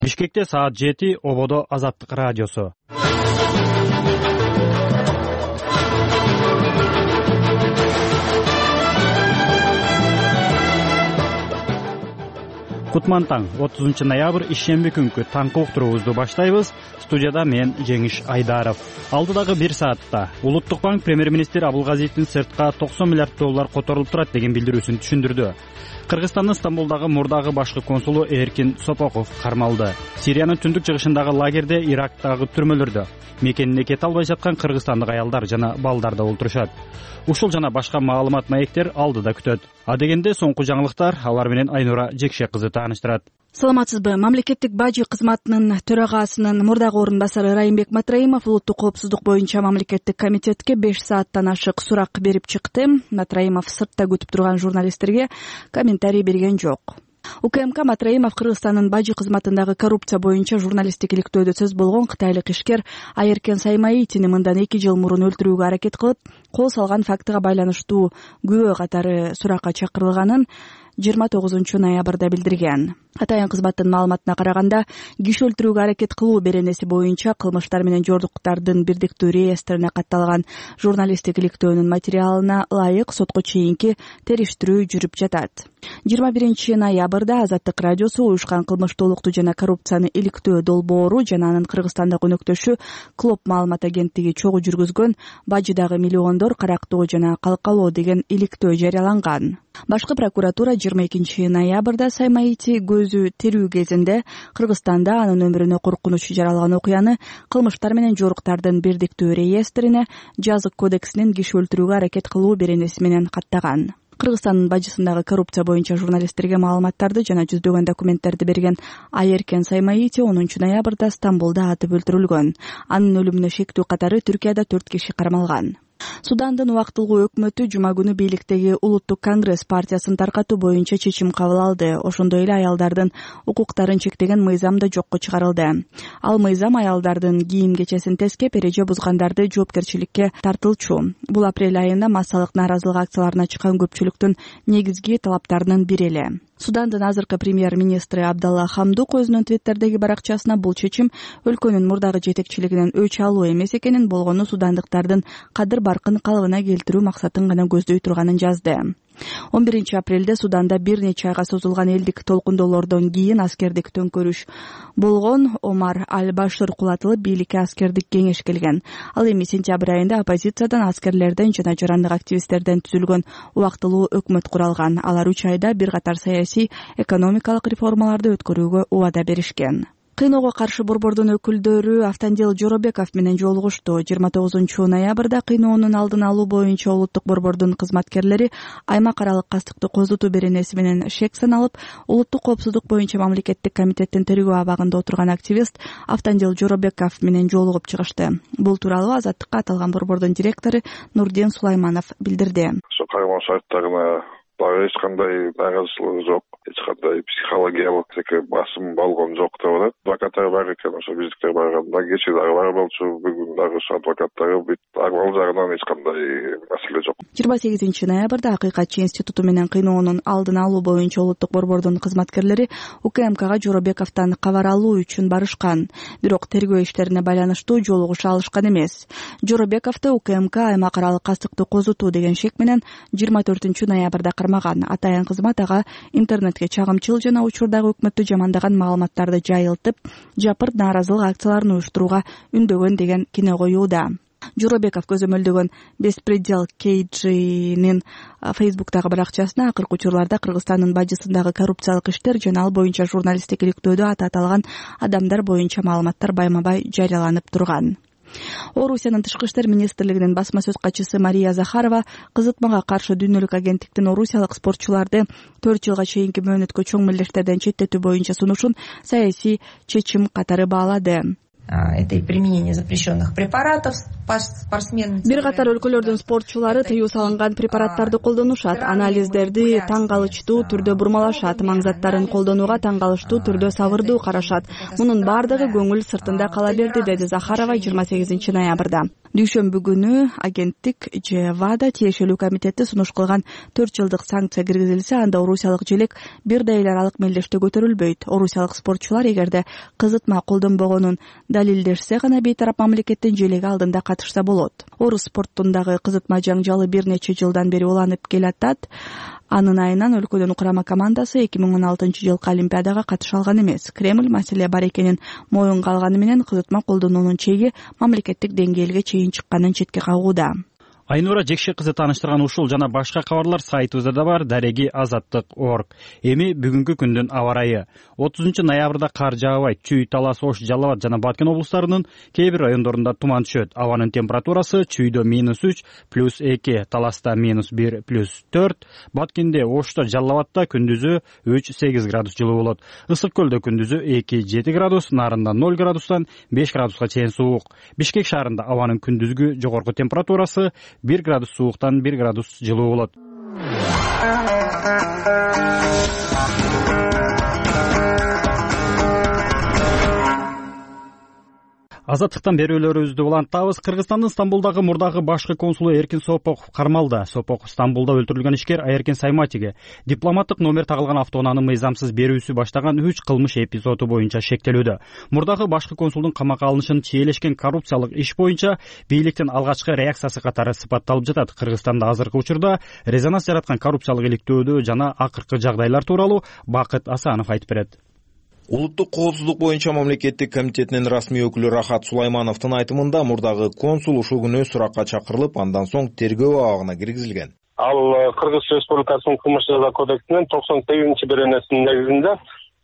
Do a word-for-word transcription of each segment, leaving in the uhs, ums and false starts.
Бишкекте саат жети, Ободо Азаттык радиосу. Кутман таң, отузунчу ноябрь ишемби күнкү таңкы уктуруубузду баштайбыз. Студияда мен Жеңиш Айдаров. Алдыдагы бир саатта Улуттук банк премьер-министр Абылгазиевдин сыртка токсон миллиард доллар которулуп турат деген билдирүүсүн түшүндүрдү. Кыргызстандын Стамбулдагы мурдагы башкы консулу Эркин Сопоков кармалды. Сириянын түндүк чыгышындагы лагерде, Ирактагы түрмөлөрдө мекенине кете албай жаткан кыргызстандык аялдар жана балдар да олтурушат. Ушул жана башка маалымат маектер алдыда күтөт. Адегенде соңку жаңылыктар, алар менен Айнура Жекшек кызы тааныштырат. Саламатсызбы? Мамлекеттик бажы кызматынын төрагасынын мурдагы орун басары Райымбек Матраимов улуттук коопсуздук боюнча мамлекеттик комитетке беш сааттан ашык сурак берип чыкты. Матраимов сыртта күтүп турган журналисттерге комментарий берген жок. УКМК Матраимов Кыргызстандын бажы кызматындагы коррупция боюнча журналисттик иликтөөдө сөз болгон кытайлык ишкер Айеркен Саймаитини мындан эки жыл мурун өлтүрүүгө аракет кылып, кол салган фактыга байланыштуу күбө катары суракка чакырылганын жыйырма тогузунчу ноябрда билдирген. Атайын кызматтын маалыматына караганда, киши өлтүрүүгө аракет кылуу беренеси боюнча кылмыштар менен жоруктардын бирдиктүү реестрине катталган журналисттик иликтөөнүн материалына ылайык сотко чейинки териштирүү жүрүп жатат. жыйырма биринчи ноябрда Азаттык радиосу уюшкан кылмыштуулукту жана коррупцияны иликтөө долбоору жана анын Кыргызстандагы өнөктөшү Клоп маалымат агенттиги чогуу жүргүзгөн бажыдагы миллиондор карактоо жана калкалоо деген иликтөө жарыяланган. Башкы прокуратура жыйырма экинчи ноябрда Саймаити көзү тирүү кезинде Кыргызстанда анын өмүрүнө коркунуч жаралган окуяны кылмыштар менен жоруктардын бирдиктүү реестрине жазык кодексинин киши өлтүрүүгө аракет кылуу беренеси менен каттаган. Кыргызстандын бажысындагы коррупция боюнча журналисттерге маалыматтарды жана жүздөгөн документтерди берген Айеркен Саймаити онунчу ноябрда Стамбулда атып өлтүрүлгөн. Анын өлүмүнө шектүү катары Түркияда төрт киши кармалган. Судандын убактылуу өкмөтү жума күнү бийликтеги Улуттук конгресс партиясын таркатуу боюнча чечим кабыл алды. Ошондой эле аялдардын укуктарын чектеген мыйзам да жокко чыгарылды. Ал мыйзам аялдардын кийим кечесин тескеп, эреже бузгандарды жоопкерчиликке тартылчу. Бул апрель айында массалык нааразылык акцияларына чыккан көпчүлүктүн негизги талаптарынын бири эле. Судандын азыркы премьер-министри Абдалла Хамдук өзүнүн твиттердеги баракчасына бул чечим өлкөнүн мурдагы жетекчилигинен өч алуу эмес экенин, болгону судандыктардын кадыр баркын калыбына келтирүү максатын гана көздөй турганын жазды. он биринчи апрелде Суданда бир нече айга созулган элдик толкундоолордон кийин аскердик төңкөрүш болгон. Омар Аль-Башир кулатылып, бийликке аскердик кеңеш келген. Ал эми сентябрь айында оппозициядан, аскерлерден жана жарандык активисттерден түзүлгөн убактылуу өкмөт куралган. Алар үч айда бир катар саясий, экономикалык реформаларды өткөрүүгө убада беришкен. Кыйноого каршы борбордун өкүлдөрү Автандил Жоробеков менен жолугушту. жыйырма тогузунчу ноябрда кыйноонун алдын алуу боюнча улуттук борбордун кызматкерлери аймак аралык кастыкты козутуу беренеси менен шек саналып, улуттук коопсуздук боюнча мамлекеттик комитеттин тергөө абагында отурган активист Автандил Жоробеков менен жолугуп чыгышты. Бул тууралуу Азаттыкка аталган борбордун директору Нурдин Сулайманов билдирди. Ошо кайгылуу шарттарына эч кандай нааразычылыгы жок, эч кандай психологиялык басым болгон жок деп атат. Адвокаттар бар экен, ошо биздиктер барганда кечээ дагы бар болчу, бүгүн дагы ошо адвокаттары бүт армал жагынан эч кандай маселе жок. жыйырма сегизинчи ноябрда Акыйкатчы институту менен кыйноонун алдын алуу боюнча улуттук борбордун кызматкерлери УКМКга Жоробековдон кабар алуу үчүн барышкан. Бирок тергөө иштерине байланыштуу жолугуша алышкан эмес. Жоробековду УКМК аймак аралык кастыкты козутуу деген шек менен жыйырма төртүнчү ноябрда кармаган. Атайын кызмат ага интернетке чагымчыл жана учурдагы өкмөттү жамандаган маалыматтарды жайылтып, жапырт нааразылык акцияларын уюштурууга үндөгөн деген кине коюуда. Жоробеков көзөмөлдөгөн Беспредел Кейджинин Фейсбуктагы баракчасына акыркы учурларда Кыргызстандын бажысындагы коррупциялык иштер жана ал боюнча журналисттик иликтөөдө аты аталган адамдар боюнча маалыматтар байма-бай жарыяланып турган. Орусиянын тышкы иштер министрлигинин басма сөз катчысы Мария Захарова кызытмага каршы дүйнөлүк агенттиктин орусиялык спортчуларды төрт жылга чейинки мөөнөткө чоң мелдештерден четтетүү боюнча сунушун саясий чечим катары баалады. Это и применение запрещенных препаратов спортсмен. Бир катар өлкөлөрдүн спортчулары тыюу салынган препараттарды колдонушат, анализдерди таң калычтуу түрдө бурмалашат, маңзаттарын колдонууга таң калыштуу түрдө сабырдуу карашат. Мунун бардыгы көңүл сыртында кала берди, деди Захарова жыйырма сегизинчи ноябрда. Дүйшөмбү күнү агенттик же ВАДА тиешелүү комитети сунуш кылган төрт жылдык санкция киргизилсе, анда орусиялык желек бир да эл аралык мелдеште көтөрүлбөйт. Орусиялык спортчулар эгерде кызытма колдонбогонун далилдешсе гана бейтарап мамлекеттин желеги алдында катышса болот. Орус спортундагы кызытма жаңжалы бир нече жылдан бери уланып келатат. Анын айынан өлкөнүн курама командасы эки миң он алтынчы жылкы Олимпиадага катыша алган эмес. Кремль маселе бар экенин моюнга алганы менен кызытма колдонуунун чеги мамлекеттик деңгээлге чейин чыкканын четке кагууда. Айнура Жекши кызы тааныштырган ушул жана башка кабарлар сайтыбызда да бар. Дареги азаттык точка орг. Эми бүгүнкү күндүн аба ырайы. отузунчу ноябрда кар жаабайт. Чүй, Талас, Ош, Жалал абад жана Баткен облустарынын кээ бир райондорунда туман түшөт. Абанын температурасы Чүйдө минус үч, плюс эки, Таласта минус бир, плюс төрт, Баткенде, Ошто, Жалал абадта күндүзү үч сегиз градус жылуу болот. Ысык көлдө күндүзү эки жети градус, Нарында ноль градустан беш градуска чейин суук. Бишкек шаарында абанын күндүзгү жогорку температурасы бир градус сууктан бир градус жылуу болот. Азаттыктан берүүлөрүбүздү улантабыз. Кыргызстандын Стамбулдагы мурдагы башкы консулу Эркин Сопоков кармалды. Сопоков Стамбулда өлтүрүлгөн ишкер Айеркен Сайматиге дипломаттык номер тагылган автоунааны мыйзамсыз берүүсү баштаган үч кылмыш эпизоду боюнча шектелүүдө. Мурдагы башкы консулдун камакка алынышын чиелешкен коррупциялык иш боюнча бийликтин алгачкы реакциясы катары сыпатталып жатат. Кыргызстанда азыркы учурда резонанс жараткан коррупциялык иликтөөдү жана акыркы жагдайлар тууралуу Бакыт Асанов айтып берет. Улуттук коопсуздук боюнча мамлекеттик комитетинин расмий өкүлү Рахат Сулаймановдун айтымында мурдагы консул ушул күнү суракка чакырылып, андан соң тергөө абагына киргизилген. Ал Кыргыз Республикасынын кылмыш жаза кодексинин токсон сегизинчи беренесинин негизинде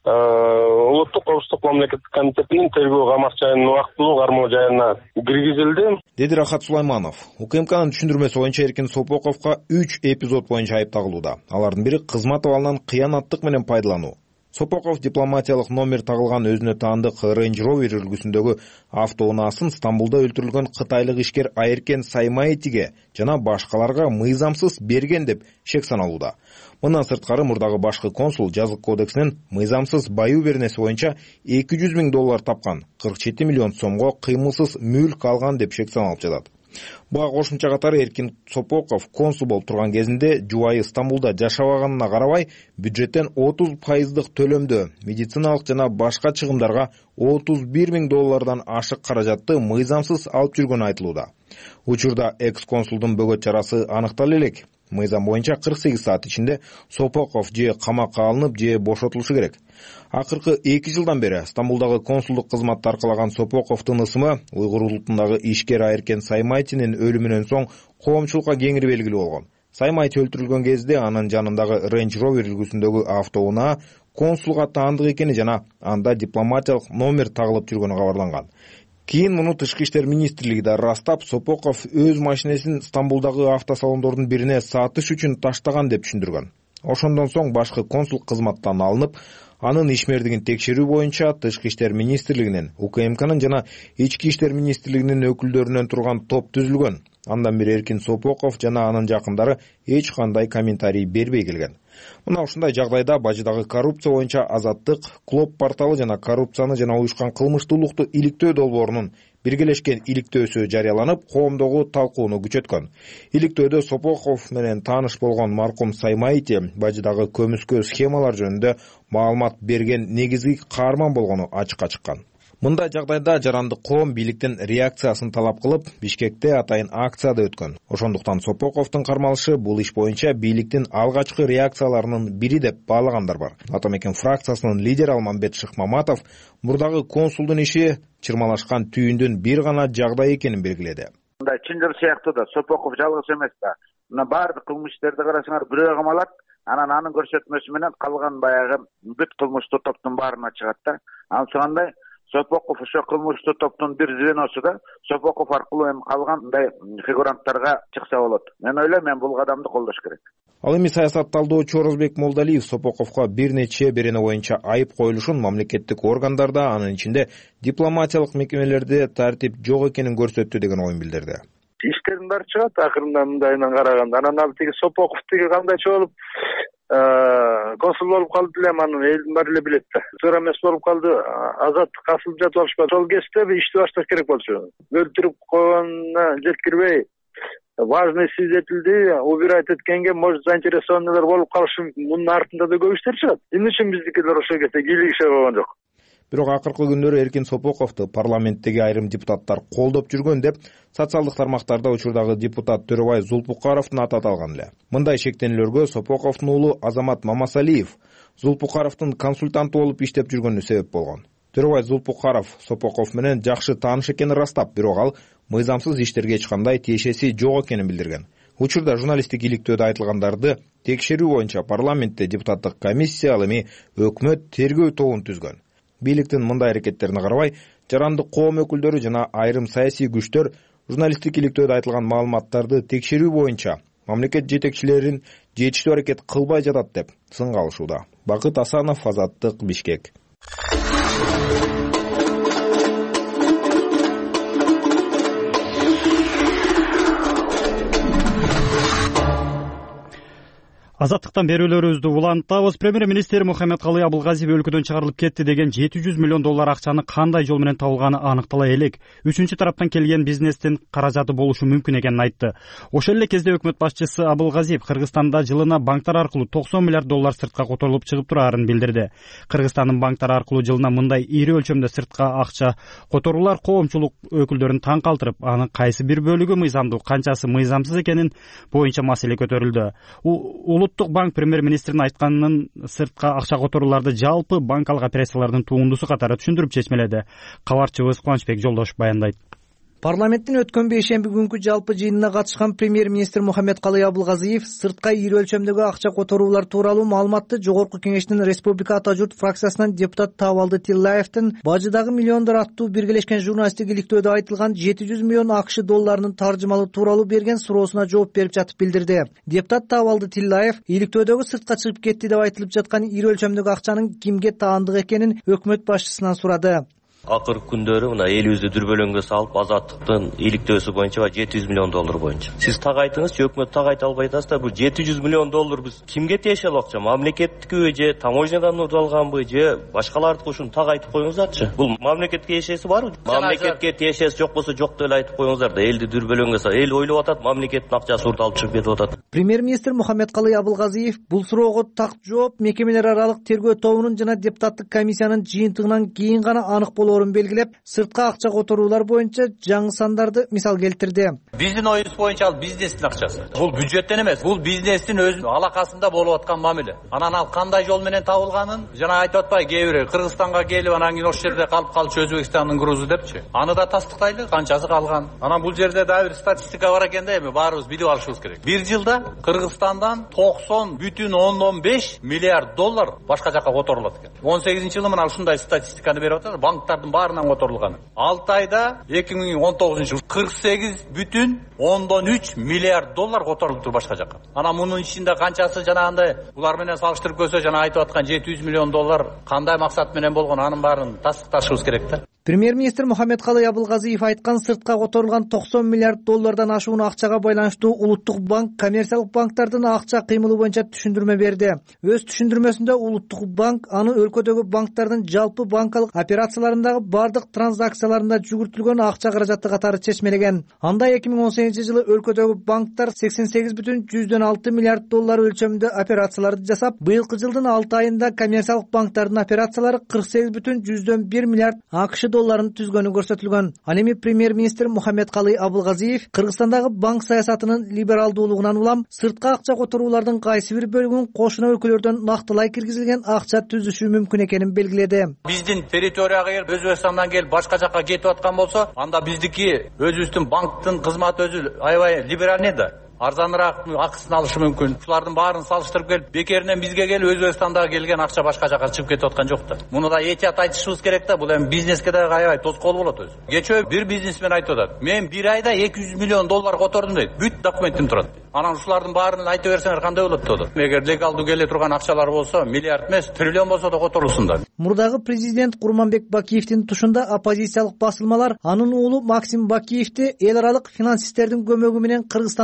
улуттук коопсуздук мамлекеттик комитетинин тергөө камак жайынын убактылуу кармоо жайына киргизилди, деди Рахат Сулайманов. УКМКнын түшүндүрмөсү боюнча Эркин Сопоковго үч эпизод боюнча айып тагылууда. Алардын бири кызмат абалынан кыянаттык менен пайдалануу. Сопоков дипломатиялык номер тагылган өзүнө таандык Range Rover үлгүсүндөгү автоунаасын Стамбулда өлтүрүлгөн кытайлык ишкер Айеркен Саймаитиге жана башкаларга мыйзамсыз берген деп шек саналууда. Мындан сырткары мурдагы башкы консул жазык кодексинин мыйзамсыз баюу беренеси боюнча эки жүз миң доллар тапкан, кырк жети миллион сомго кыймылсыз мүлк алган деп шек саналып жатат. Буга кошумча катары Эркин Сопоков консул болуп турган кезинде жубайы Стамбулда жашабаганына карабай, бюджеттен отуз пайыздык төлөмдө медициналык жана башка чыгымдарга отуз бир миң доллардан ашык каражатты мыйзамсыз алып жүргөнү айтылууда. Учурда экс-консулдун бөгөт чарасы аныктала элек. Мыйзам боюнча кырк сегиз саат ичинде Сопоков же камакка алынып, же бошотулушу керек. Акыркы эки жылдан бери Стамбулдагы консулдук кызматты аркалаган Сопоковдун ысымы Уйгур улутундагы ишкер Айеркен Саймаитинин өлүмүнөн соң коомчулукка кеңири белгилүү болгон. Саймаити өлтүрүлгөн кезде анын жанындагы Range Rover үлгүсүндөгү автоунаа консулга таандык экени жана анда дипломатиялык номер тагылып жүргөнү кабарланган. Кийин муну Тышкы иштер министрлиги да ырастап, Сопоков өз машинесин Стамбулдагы автосалондордун бирине сатыш үчүн таштаган деп түшүндүргөн. Ошондон соң башкы консул кызматтан алынып, анын ишмердигин текшерүү боюнча Тышкы иштер министрлигинин, УКМКнын жана Ички иштер министрлигинин өкүлдөрүнөн турган топ түзүлгөн. Андан бери Эркин Сопоков жана анын жакындары эч кандай комментарий бербей келген. Мына ушундай жагдайда бажыдагы коррупция боюнча Азаттык, Клоп порталы жана коррупцияны жана уюшкан кылмыштуулукту иликтөө долбоорунун биргелешкен иликтөөсү жарыяланып, коомдогу талкууну күчөткөн. Иликтөөдө Сопоков менен тааныш болгон маркум Саймаити бажыдагы көмүскө схемалар жөнүндө маалымат берген негизги каарман болгону ачыкка чыккан. Мындай жагдайда жарандык коом бийликтин реакциясын талап кылып, Бишкекте атайын акция да өткөн. Ошондуктан Сопоковдун кармалышы бул иш боюнча бийликтин алгачкы реакцияларынын бири деп баалагандар бар. Атамекен фракциясынын лидери Алмамбет Шыкмаматов мурдагы консулдун иши чырмалашкан түйүндүн бир гана жагдай экенин белгиледи. Мындай чынжыр сыяктуу да Сопоков жалгыз эмес да. Мына баардык кылмыш иштерди карасаңар бирөө камалат, анан анын көрсөтмөсү менен калган баягы бүт кылмыштуу топтун баарына чыгат да. Анан ошондой Сопоков ошо кылмыштуу топтун бир звеносу да Сопоков аркылуу эми калган мындай фигуранттарга чыкса болот. Мен ойлойм, мен бул кадамды колдош керек. Ал эми саясат талдоочу Орозбек Молдалиев Сопоковго бир нече берене боюнча айып коюлушун мамлекеттик органдарда, анын ичинде дипломатиялык мекемелерде тартип жок экенин көрсөттү деген оюн билдирди. Иштердин баары чыгат акырында мындайынан караганда. Анан ал тиги Сопоков тиги кандайча болуп консул болуп калды деле, аны элдин баары эле билет да. Туура эмес болуп калды. Азаттык асылып жатып алышпады. Сол кезде ишти башташ керек болчу. Өлтүрүп койгонуна жеткирбей, важный свидетельди убирать эткенге, может, заинтересованныйлар болуп калышы мүмкүн. Мунун артында да көп иштер чыгат. Эмне үчүн биздикилер ошол кезде кийлигише койгон жок? Бирок акыркы күндөрү Эркин Сопоковду парламенттеги айрым депутаттар колдоп жүргөн деп социалдык тармактарда учурдагы депутат Төрөбай Зулпукаровдун аты аталган эле. Мындай шектенүүлөргө Сопоковдун уулу Азамат Мамасалиев Зулпукаровдун консультанты болуп иштеп жүргөнү себеп болгон. Төрөбай Зулпукаров Сопоков менен жакшы тааныш экенин ырастап, бирок ал мыйзамсыз иштерге эч кандай тиешеси жок экенин билдирген. Учурда журналисттик иликтөөдө айтылгандарды текшерүү боюнча парламентте депутаттык комиссия, ал эми өкмөт тергөө тобун түзгөн. Бийликтин мындай аракеттерине карабай, жарандык коом өкүлдөрү жана айрым саясий күчтөр журналисттик иликтөөдө айтылган маалыматтарды текшерүү боюнча мамлекет жетекчилерин жетиштүү аракет кылбай жатат деп сынга алышууда. Бакыт Асанов, Азаттык, Бишкек. Азаттыктан берүүлөрүбүздү улантабыз. Премьер-министр Мухаммедкалый Абылгазиев өлкөдөн чыгарылып кетти деген жети жүз миллион доллар акчаны кандай жол менен табылганы аныктала элек. Үчүнчү тараптан келген бизнестин каражаты болушу мүмкүн экенин айтты. Ошол эле кезде өкмөт башчысы Абылгазиев Кыргызстанда жылына банктар аркылуу токсон миллиард доллар сыртка которулуп чыгып турарын билдирди. Кыргызстандын банктары аркылуу жылына мындай ири өлчөмдө сыртка акча которуулар коомчулук өкүлдөрүн таң калтырып, анын кайсы бир бөлүгү мыйзамдуу, канчасы мыйзамсыз экенин боюнча маселе көтөрүлдү. Улуттук банк премьер-министрдин айтканын сыртка акча которууларды жалпы банкалык операциялардын туындусу катары түшүндүрүп чечмеледи. Кабарчыбыз Кубанычбек Жолдошев баяндайт. Парламенттин өткөн бейшемби күнкү жалпы жыйынына катышкан премьер-министр Мухаммедкалый Абылгазиев сыртка ири өлчөмдөгү акча которуулар тууралуу маалыматты Жогорку Кеңештин Республика Ата журт фракциясынан депутат Табалды Тиллаевдин бажыдагы миллиондор аттуу биргелешкен журналисттик иликтөөдө айтылган жети жүз миллион акш долларынын таржымалы тууралуу берген суроосуна жооп берип жатып билдирди. Депутат Табалды Тиллаев иликтөөдөгү сыртка чыгып кетти деп айтылып жаткан ири өлчөмдөгү акчанын кимге таандык экенин өкмөт башчысынан сурады. Акыркы күндөрү мына элибизди дүрбөлөңгө салып, Азаттыктын иликтөөсү боюнча жети жүз миллион доллар боюнча. Сиз так айтыңыз, өкмөт так айта албай атасыз да, бул жети жүз миллион доллар биз кимге тиешелүү акча? Мамлекеттикиби же таможнядан алганбы же башкалардыкы? Ушуну так айтып коюңуздарчы. Бул мамлекетке тиешеси барбы? Мамлекетке тиешеси жок болсо жок деп айтып коюңуздар да, элди дүрбөлөңгө салып. Эл ойлоп атат, мамлекеттин акчасы урдалып чыгып кетип атат. Премьер-министр Мухаммедкалый Абылгазиев бул суроого так жооп мекемелер аралык тергөө тобунун жана депутаттык комиссиянын жыйынтыгынан кийин гана анык болоорун белгилеп, сыртка акча которуулар боюнча жаңы сандарды мисал келтирди. Биздин оюбуз боюнча ал бизнестин акчасы. Бул бюджеттен эмес, бул бизнестин өзүнүн алакасында болуп аткан мамиле. Анан ал кандай жол менен табылганын жана айтып атпай, кээ бири Кыргызстанга келип, анан кийин ошол жерде калып калчу Өзбекстандын грузу депчи. Аны да тастыктайлы, канчасы калган. Анан бул жерде дагы бир статистика бар экен да, эми баарыбыз билип алышыбыз керек. Бир жылда Кыргызстандан токсон бүтүн ондон беш миллиард доллар башка жака которулат экен. он сегизинчи жылы мына ушундай статистиканы берип атат, банктардын баарынан которулган. алты айда эки миң он тогузунчу жыл кырк сегиз бүтүн ондон үч миллиард доллар которулуптур башка жака. Анан мунун ичинде канчасы жанагындай булар менен салыштырып көрсө, жана айтып аткан жети жүз миллион доллар кандай максат менен болгон, анын баарын тастыкташыбыз керек да. Премьер-министр Мухаммедкалый Абылгазиев айткан сыртка которулган токсон миллиард доллардан ашуун акчага байланыштуу Улуттук банк коммерциялык банктардын акча кыймылы боюнча түшүндүрмө берди. Өз түшүндүрмөсүндө Улуттук банк аны өлкөдөгү банктардын жалпы банкалык операцияларындагы бардык транзакцияларында жүгүртүлгөн акча каражаты катары чечмелеген. Анда эки миң он сегизинчи жылы өлкөдөгү банктар сексен сегиз бүтүн жүздөн алты миллиард доллар өлчөмүндө операцияларды жасап, быйылкы жылдын алты айында коммерциялык банктардын операциялары кырк сегиз бүтүн жүздөн бир миллиард акш долларын түзгөнү көрсөтүлгөн. Ал эми премьер-министр Мухаммедкалый Абылгазиев Кыргызстандагы банк саясатынын либералдуулугунан улам сыртка акча которуулардын кайсы бир бөлүгүнүн кошуна өлкөлөрдөн нактылай киргизилген акча түзүшү мүмкүн экенин белгиледи. Биздин территорияга келип, Өзбекстандан келип башка жака кетип аткан болсо, анда биздики өзүбүздүн банктын кызматы өзү аябай либеральный да. Арзаныраак акысын алышы мүмкүн. Ушулардын баарын салыштырып келип, бекеринен бизге келип Өзбекстанда келген акча башка жака чыгып кетип аткан жок да. Муну да этият айтышыбыз керек да. Бул эми бизнеске да аябай тоскоол болот өзү. Кечөө бир бизнесмен айтып атат: "Мен бир айда эки жүз миллион доллар котордум" дейт. Бүт документим турат. Анан ушулардын баарын айта берсеңер кандай болот деді. Эгер легалдуу келе турган акчалар болсо, миллиард эмес, триллион болсо да которулсун да. Мурдагы президент Курманбек Бакиевдин тушунда оппозициялык басылмалар анын уулу Максим Бакиевди эл аралык финансисттердин көмөгү менен Кыргызстандагы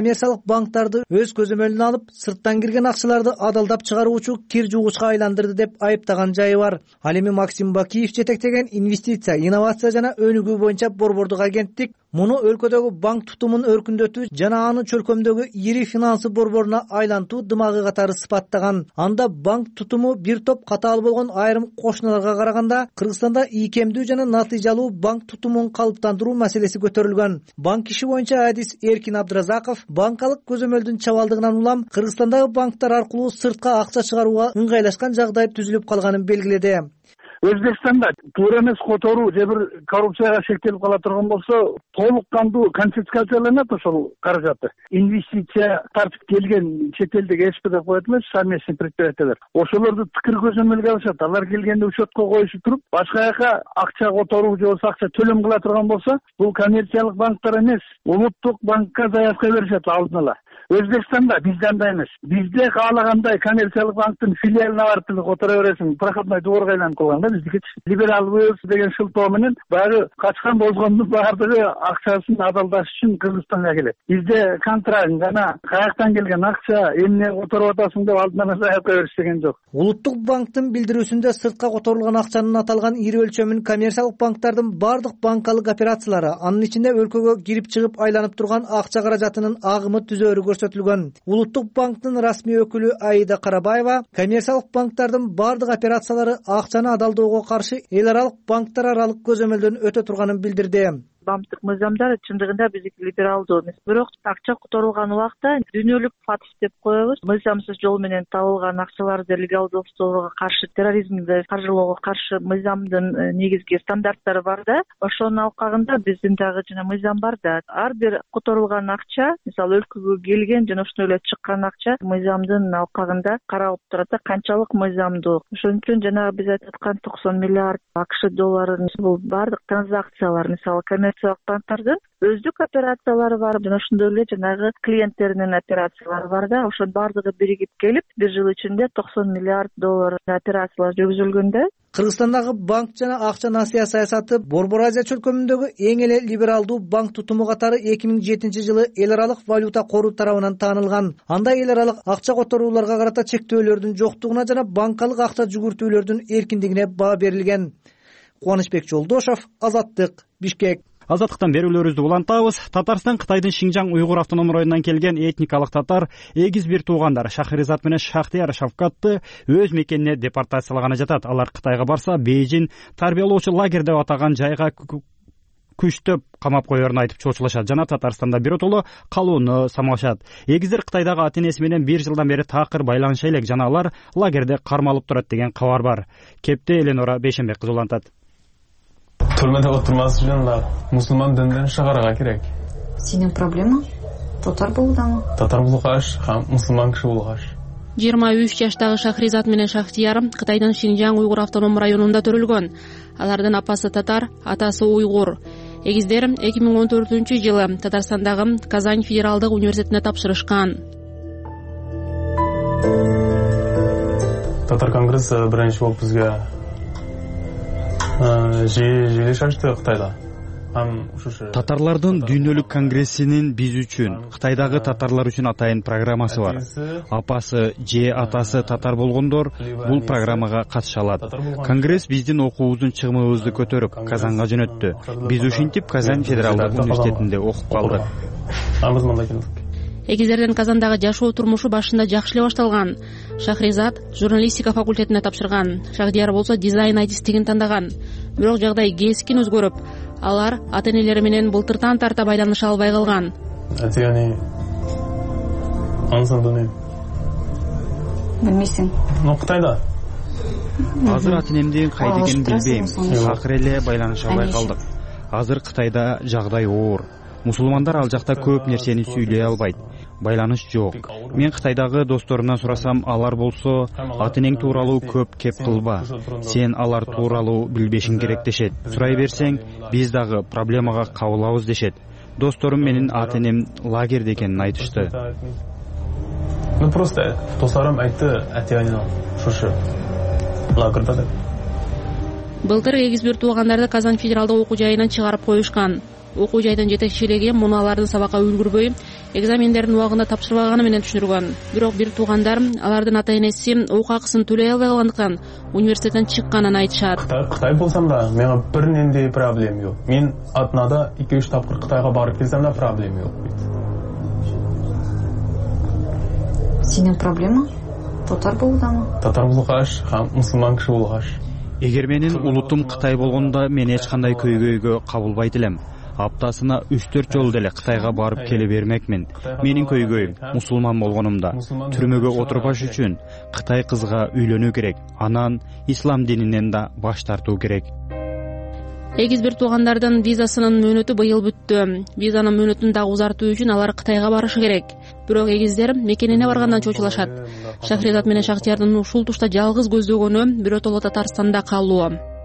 коммерциялык банктарды өз көзөмөлүнө алып, сырттан кирген акчаларды адалдап чыгаруучу кир жугучка айландырды деп айыптаган жайы бар. Ал эми Максим Бакиев жетектеген инвестиция, инновация жана өнүгүү боюнча борбордук агенттик муну өлкөдөгү банк тутумун өркүндөтүү жана аны чөлкөмдөгү ири финансы борборуна айлантуу дымагы катары сыпаттаган. Анда банк тутуму бир топ катаал болгон айрым кошуналарга караганда Кыргызстанда ийкемдүү жана натыйжалуу банк тутумун калыптандыруу маселеси көтөрүлгөн. Банк иши боюнча адис Эркин Абдыразаков банкалык көзөмөлдүн чабалдыгынан улам Кыргызстандагы банктар аркылуу сыртка акча чыгарууга ыңгайлашкан жагдай түзүлүп калганын белгиледи. Өзбекстанда туура эмес которуу же бир коррупцияга шектелип кала турган болсо, толук кандуу конфискацияланат ошол каражаты. Инвестиция тартып келген чет элдик эс пэ деп коет эмес, совместный предприятиялар. Ошолорду тыкыр көзөмөлгө алышат. Алар келгенде учетко коюшу туруп, башка жака акча которуу же болбосо акча төлөм кыла турган болсо, бул коммерциялык банктар эмес, улуттук банкка заявка беришет алдын ала. Өзбекстанда бизде андай эмес. Бизде каалагандай коммерциялык банктын филиалына барып эле которо бересиң, проходной дворго айланып калган да биздики. Либералбыз деген шылтоо менен баягы качкан бозгондун баардыгы акчасын адалдаш үчүн Кыргызстанга келет. Бизде контракт жана каяктан келген акча, эмне которуп атасың деп алдынан заявка бериш деген жок. Улуттук банктын билдирүүсүндө сыртка которулган акчанын аталган ири өлчөмүн коммерциялык банктардын бардык банкалык операциялары, анын ичинде өлкөгө кирип чыгып айланып турган акча каражатынын агымы түзөрү көрсөтүлгөн. Улуттук банктын расмий өкүлү Аида Карабаева коммерциялык банктардын бардык операциялары акчаны адалдоого каршы эл аралык банктар аралык көзөмөлдөн өтө турганын билдирди. Банктык мыйзамдар чындыгында биздики либералдуу эмес, бирок акча которулган убакта дүйнөлүк фатф деп коебуз. Мыйзамсыз жол менен табылган акчаларды легалдоого каршы, терроризмди каржылоого каршы мыйзамдын негизги стандарттары бар да. Ошонун алкагында биздин дагы жана мыйзам бар да. Ар бир которулган акча, мисалы өлкөгө келген жана ошондой эле чыккан акча мыйзамдын алкагында каралып турат да, канчалык мыйзамдуу. Ошон үчүн жана биз айтып аткан токсон миллиард акш долларын бул бардык транзакциялар, мисалы коммерциялык банктардын өздүк операциялары бар, жана ошондой эле жанагы клиенттеринин операциялары бар да. Ошонун бардыгы биригип келип, бир жыл ичинде токсон миллиард доллар операциялар жүргүзүлгөн да. Кыргызстандагы банк жана акча насыя саясаты Борбор Азия чөлкөмүндөгү эң эле либералдуу банк тутуму катары эки миң жетинчи жылы эл аралык валюта кору тарабынан таанылган. Анда эл аралык акча которууларга карата чектөөлөрдүн жоктугуна жана банкалык акча жүгүртүүлөрдүн эркиндигине баа берилген. Кубанычбек Жолдошов, Азаттык, Бишкек. Азаттыктан берүүлөрүбүздү улантабыз. Татарстан Кытайдын Шинжаң уйгур автоном районунан келген этникалык татар эгиз бир туугандар Шахризат менен Шахтияр Шавкатты өз мекенине депортациялagana жатат. Алар Кытайга барса, Бейжин тарбиялоочу лагерь деп атаган жайга күчтөп камап коерун айтып чоочулашат жана Татарстанда биротоло калууну самалашат. Эгиздер Кытайдагы ата-энеси менен бир жылдан бери такыр байланыша элек жана алар лагерде кармалып турат деген кабар бар. Кепте Эленора Бейшенбек кызы улантат. Түрмеде отурмас үчүн да мусулман дінден чыгарга керек. Сенин проблема татар болуудамы? Татар болугаш, һәм мусулман киши болугаш. жыйырма үч жаштагы Шахризат менен Шахтияр Кытайдын Шинжаң уйгур автоном районунда төрөлгөн. Алардын апасы татар, атасы уйгур. Эгиздер эки миң он төртүнчү жылы Татарстандагы Казань федералдык университетине тапшырышкан. Татар конгресси биринчи болуп бизге жыйылыш ачты Кытайда. Татарлардын дүйнөлүк конгрессинин биз үчүн, Кытайдагы татарлар үчүн атайын программасы бар. Апасы же атасы татар болгондор бул программага катыша алат. Конгресс биздин окуубуздун чыгымыбызды көтөрүп Казанга жөнөттү. Биз ушинтип Казань федералдык университетинде окуп калдык. Эгиздердин Казандагы жашоо турмушу башында жакшы эле башталган. Шахризат журналистика факультетине тапшырган. Шахдияр болсо дизайн айтистигин тандаган. Бирок жагдай кескин өзгөрүп, алар ата-энелери менен былтыртан тарта байланыша албай калган. Ата-эне ансам билмейм. Билмейсиң? Ну, Кытайда. Азыр ата-энемдин кайда экенин билбейм. Акыры эле байланыша албай калдык. Азыр Кытайда жагдай оор. Мусулмандар ал жакта көп нерсени сүйлөй албайт. Байланыш жок. Мен Кытайдагы досторумдан сурасам, алар болсо ата-энең тууралуу көп кеп кылба. Сен алар тууралуу билбешиң керек дешет. Сурай берсең, биз дагы проблемага кабылабыз дешет. Досторум менин ата-энем лагерде экенин айтышты. Ну просто досторум айтты, ата-энем шушу лагерде деп. Былтыр эгиз бир туугандарды Казан федералдык окуу жайынан чыгарып коюшкан. Окуу жайдын жетекчилиги муну алардын сабакка үлгүрбөй, экзамендердин убагында тапшырбаганы менен түшүндүргөн. Бирок бир туугандар алардын ата-энеси окуу акысын төлөй албай калгандыктан университеттен чыкканын айтышат. Кытай болсам да, менин биринен да проблема жок. Мен атнада эки үч тапкыр Кытайга барып келсем да проблема жок. Сенин проблема татар болуудамы? Татар болгош, һәм мусулман киши болгош. Эгер менин улутум Кытай болгондо мен эч кандай көйгөйгө кабылбайт элем. Аптасына үч төрт жолу деле Кытайга барып келе бермекмин. Менин көйгөйүм мусулман болгонумда түрмөгө отурбаш үчүн Кытай кызга үйлөнүү керек. Анан ислам дининен да баш тартуу керек. Эгиз бир туугандардын визасынын мөөнөтү быйыл бүттү. Визанын мөөнөтүн дагы узартуу үчүн алар Кытайга барышы керек. Бирок эгиздер мекенине баргандан чочулашат. Шахризат менен Шахтиярдын ушул тушта жалгыз көздөгөнү биротоло Татарстанда калуу.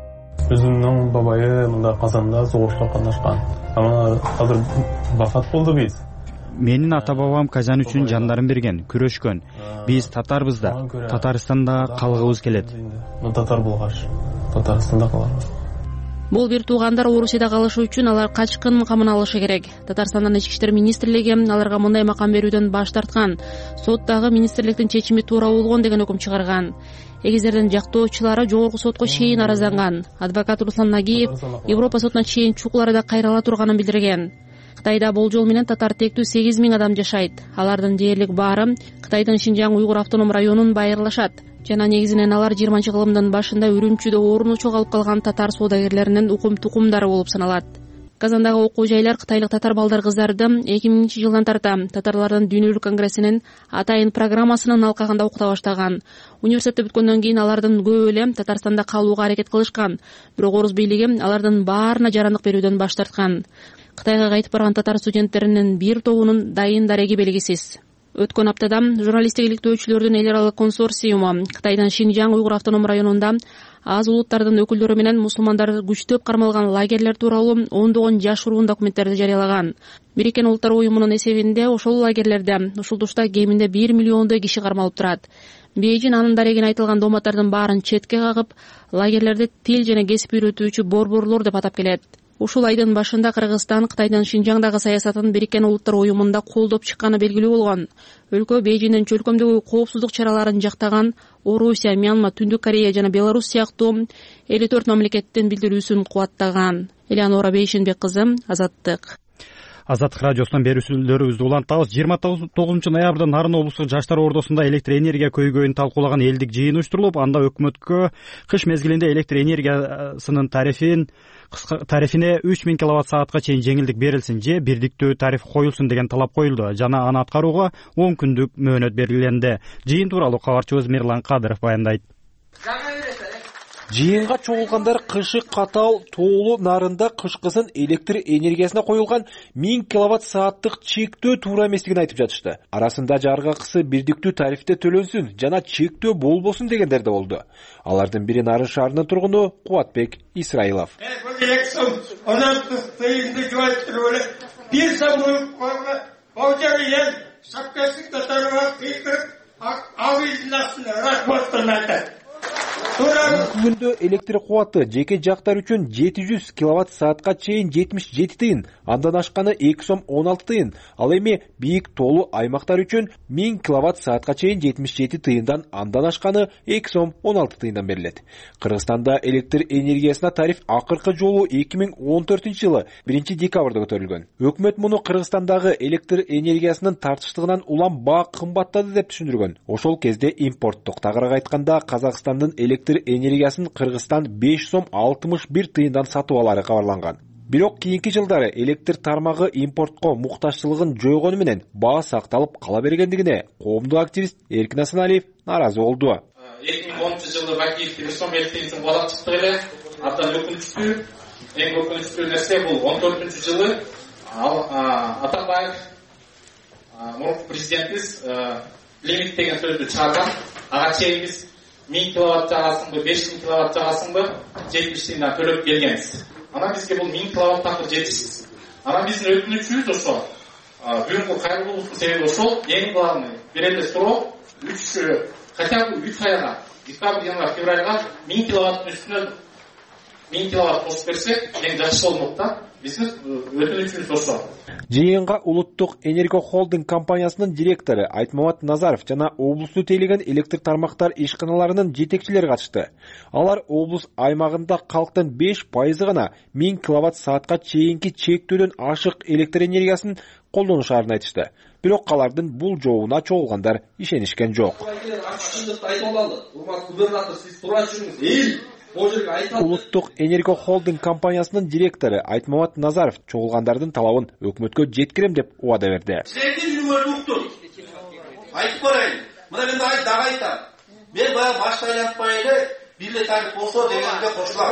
Өзүмдүн бабайы мында Казанда согушта катнашкан. Ама азыр вафат болду биз. Менин ата-бабам Казан үчүн жандарын берген, күрөшкөн. Биз татарбыз да, Татарстанда калгыбыз келет. Татар болгош, Татарстанда калабыз. Бул бир туугандар Орусияда калышы үчүн алар качкын камын алышы керек. Татарстандын ички иштер министрлиги аларга мындай макам берүүдөн баш тарткан. Соттагы министрликтин чечими туура болгон деген өкүм чыгарган. Эгиздердин жактоочулары жогорку сотко чейин аразланган. Адвокат Руслан Нагиев Европа сотуна чейин чукуларда кайрыла турганын билдирген. Кытайда болжол менен татар тектүү сегиз миң адам жашайт. Алардын дээрлик баары Кытайдын Шинжаң уйгур автоном районун байырлашат. Жана негизинен алар жыйырманчы кылымдын башында Үрүмчүдө орну чоголуп калган татар соодагерлеринин укум тукумдары болуп саналат. Казандагы окуу жайлар кытайлык татар балдар кыздарды эки миңинчи жылдан тарта татарлардын дүйнөлүк конгрессинин атайын программасынын алкагында окута баштаган. Университетти бүткөндөн кийин алардын көбү эле Татарстанда калууга аракет кылышкан. Бирок Орус бийлиги алардын баарына жарандык берүүдөн баш тарткан. Кытайга кайтып барган татар студенттеринин бир тобунун дайын дареги белгисиз. Өткөн аптада журналисттик иликтөөчүлөрдүн эл аралык консорциуму Кытайдын Шинжаң уйгур автоном районунда аз улуттардын өкүлдөрү менен мусулмандар күчтөп кармалган лагерлер тууралуу ондогон жашыруун документтерди жарыялаган. Бириккен Улуттар уюмунун эсебинде ошол лагерлерде ушул тушта кеминде бир миллиондой киши кармалып турат. Бейжин анын дарегине айтылган дооматтардын баарын четке кагып, лагерлерди тил жана кесип үйрөтүүчү борборлор деп атап келет. Ушул айдын башында Кыргызстан Кытайдын Шинжаңдагы саясатын Бириккен Улуттар уюмунда колдоп чыкканы белгилүү болгон. Өлкө Бейжиндин чөлкөмдөгү коопсуздук чараларын жактаган Орусия, Мьянма, Түндүк Корея жана Беларусь сыяктуу элүү төрт мамлекеттин билдирүүсүн кубаттаган. Элеонора Бейшенбек кызы, Азаттык. Азаттык радиосунан берүүсүлөрүбүздү улантабыз. жыйырма тогузунчу ноябрда Нарын облустук жаштар ордосунда электр энергия көйгөйүн талкуулаган элдик жыйын уюштурулуп, анда өкмөткө кыш мезгилинде электр энергиясынын тарифин тарифине үч миң киловатт саатка чейин жеңилдик берилсин же бирдиктүү тариф коюлсун деген талап коюлду. Жана аны аткарууга он күндүк мөөнөт берилгенде. Жыйын тууралуу кабарчыбыз Мирлан Кадыров баяндайт. Жыйынга чогулгандар кышы катал тоолуу Нарында кышкысын электр энергиясына коюлган миң киловатт сааттык чектөө туура эместигин айтып жатышты. Арасында жарык акысы бирдиктүү тарифте төлөнсүн жана чектөө болбосун дегендер да болду. Алардын бири Нарын шаарынын тургуну Кубатбек Исраилов. Күндө электр кубаты жеке жактар үчүн жети жүз киловатт саатка чейин жетимиш жети тыйын, андан ашканы эки сом он алты тыйын. Ал эми бийик тоолуу аймактар үчүн миң киловатт саатка чейин жетимиш жети тыйындан, андан ашканы эки сом он алты тыйындан берилет. Кыргызстанда электр энергиясына тариф акыркы жолу эки миң он төртүнчү жылы биринчи декабрда көтөрүлгөн. Өкмөт муну Кыргызстандагы электр энергиясынын тартыштыгынан улам баа кымбаттады деп түшүндүргөн. Ошол кезде импорттук, тагыраак айтканда Казакстандын электр энергиясын Кыргызстан беш сом алтымыш бир тыйындан сатып алары кабарланган. Бирок кийинки жылдары электр тармагы импортко муктажчылыгын жойгону менен баа сакталып кала бергендигине коомдук активист Эркин Асаналиев нааразы болду. эки миң онунчу жылы Бакиевди бир сом элүү тыйын балап чыктык эле. Абдан өкүнүчтүү. Эң өкүнүчтүү нерсе бул он төртүнчү жылы Атамбаев мурунку президентибиз лимит деген сөздү чыгарган. Ага чейин биз миң киловатт жагасыңбы, беш миң киловатт жагасыңбы жетимиш тыйындан төлөп келгенбиз. Анан бизге бул миң киловатт такыр жетишсиз. Анан биздин өтүнүчүбүз ошо. Бүгүнкү кайрылуубуздун себеби ошол. Эң главный бир эле суроо үч хотя бы үч айга, декабрь, январь, февральга миң киловаттын үстүнө миң киловатт косуп берсек эң жакшы болмок да. Биздин өтүнүчүбүз ошо. Жыйынга Улуттук энерго холдинг компаниясынын директору Айтмамат Назаров жана облусту тейлеген электр тармактар ишканаларынын жетекчилери катышты. Алар облус аймагында калктын беш пайызы гана миң киловатт саатка чейинки чектөөдөн ашык электр энергиясын колдонушарын айтышты. Бирок алардын бул жообуна чогулгандар ишенишкен жок. Улуттук энерго холдинг компаниясынын директору Айтмамат Назаров чогулгандардын талабын өкмөткө жеткирем деп убада берди. Айтып барайын. Мына мен дагы айтам. Мен баягы башта айтпайлы, бирде тариф болсо дегенге кошулам.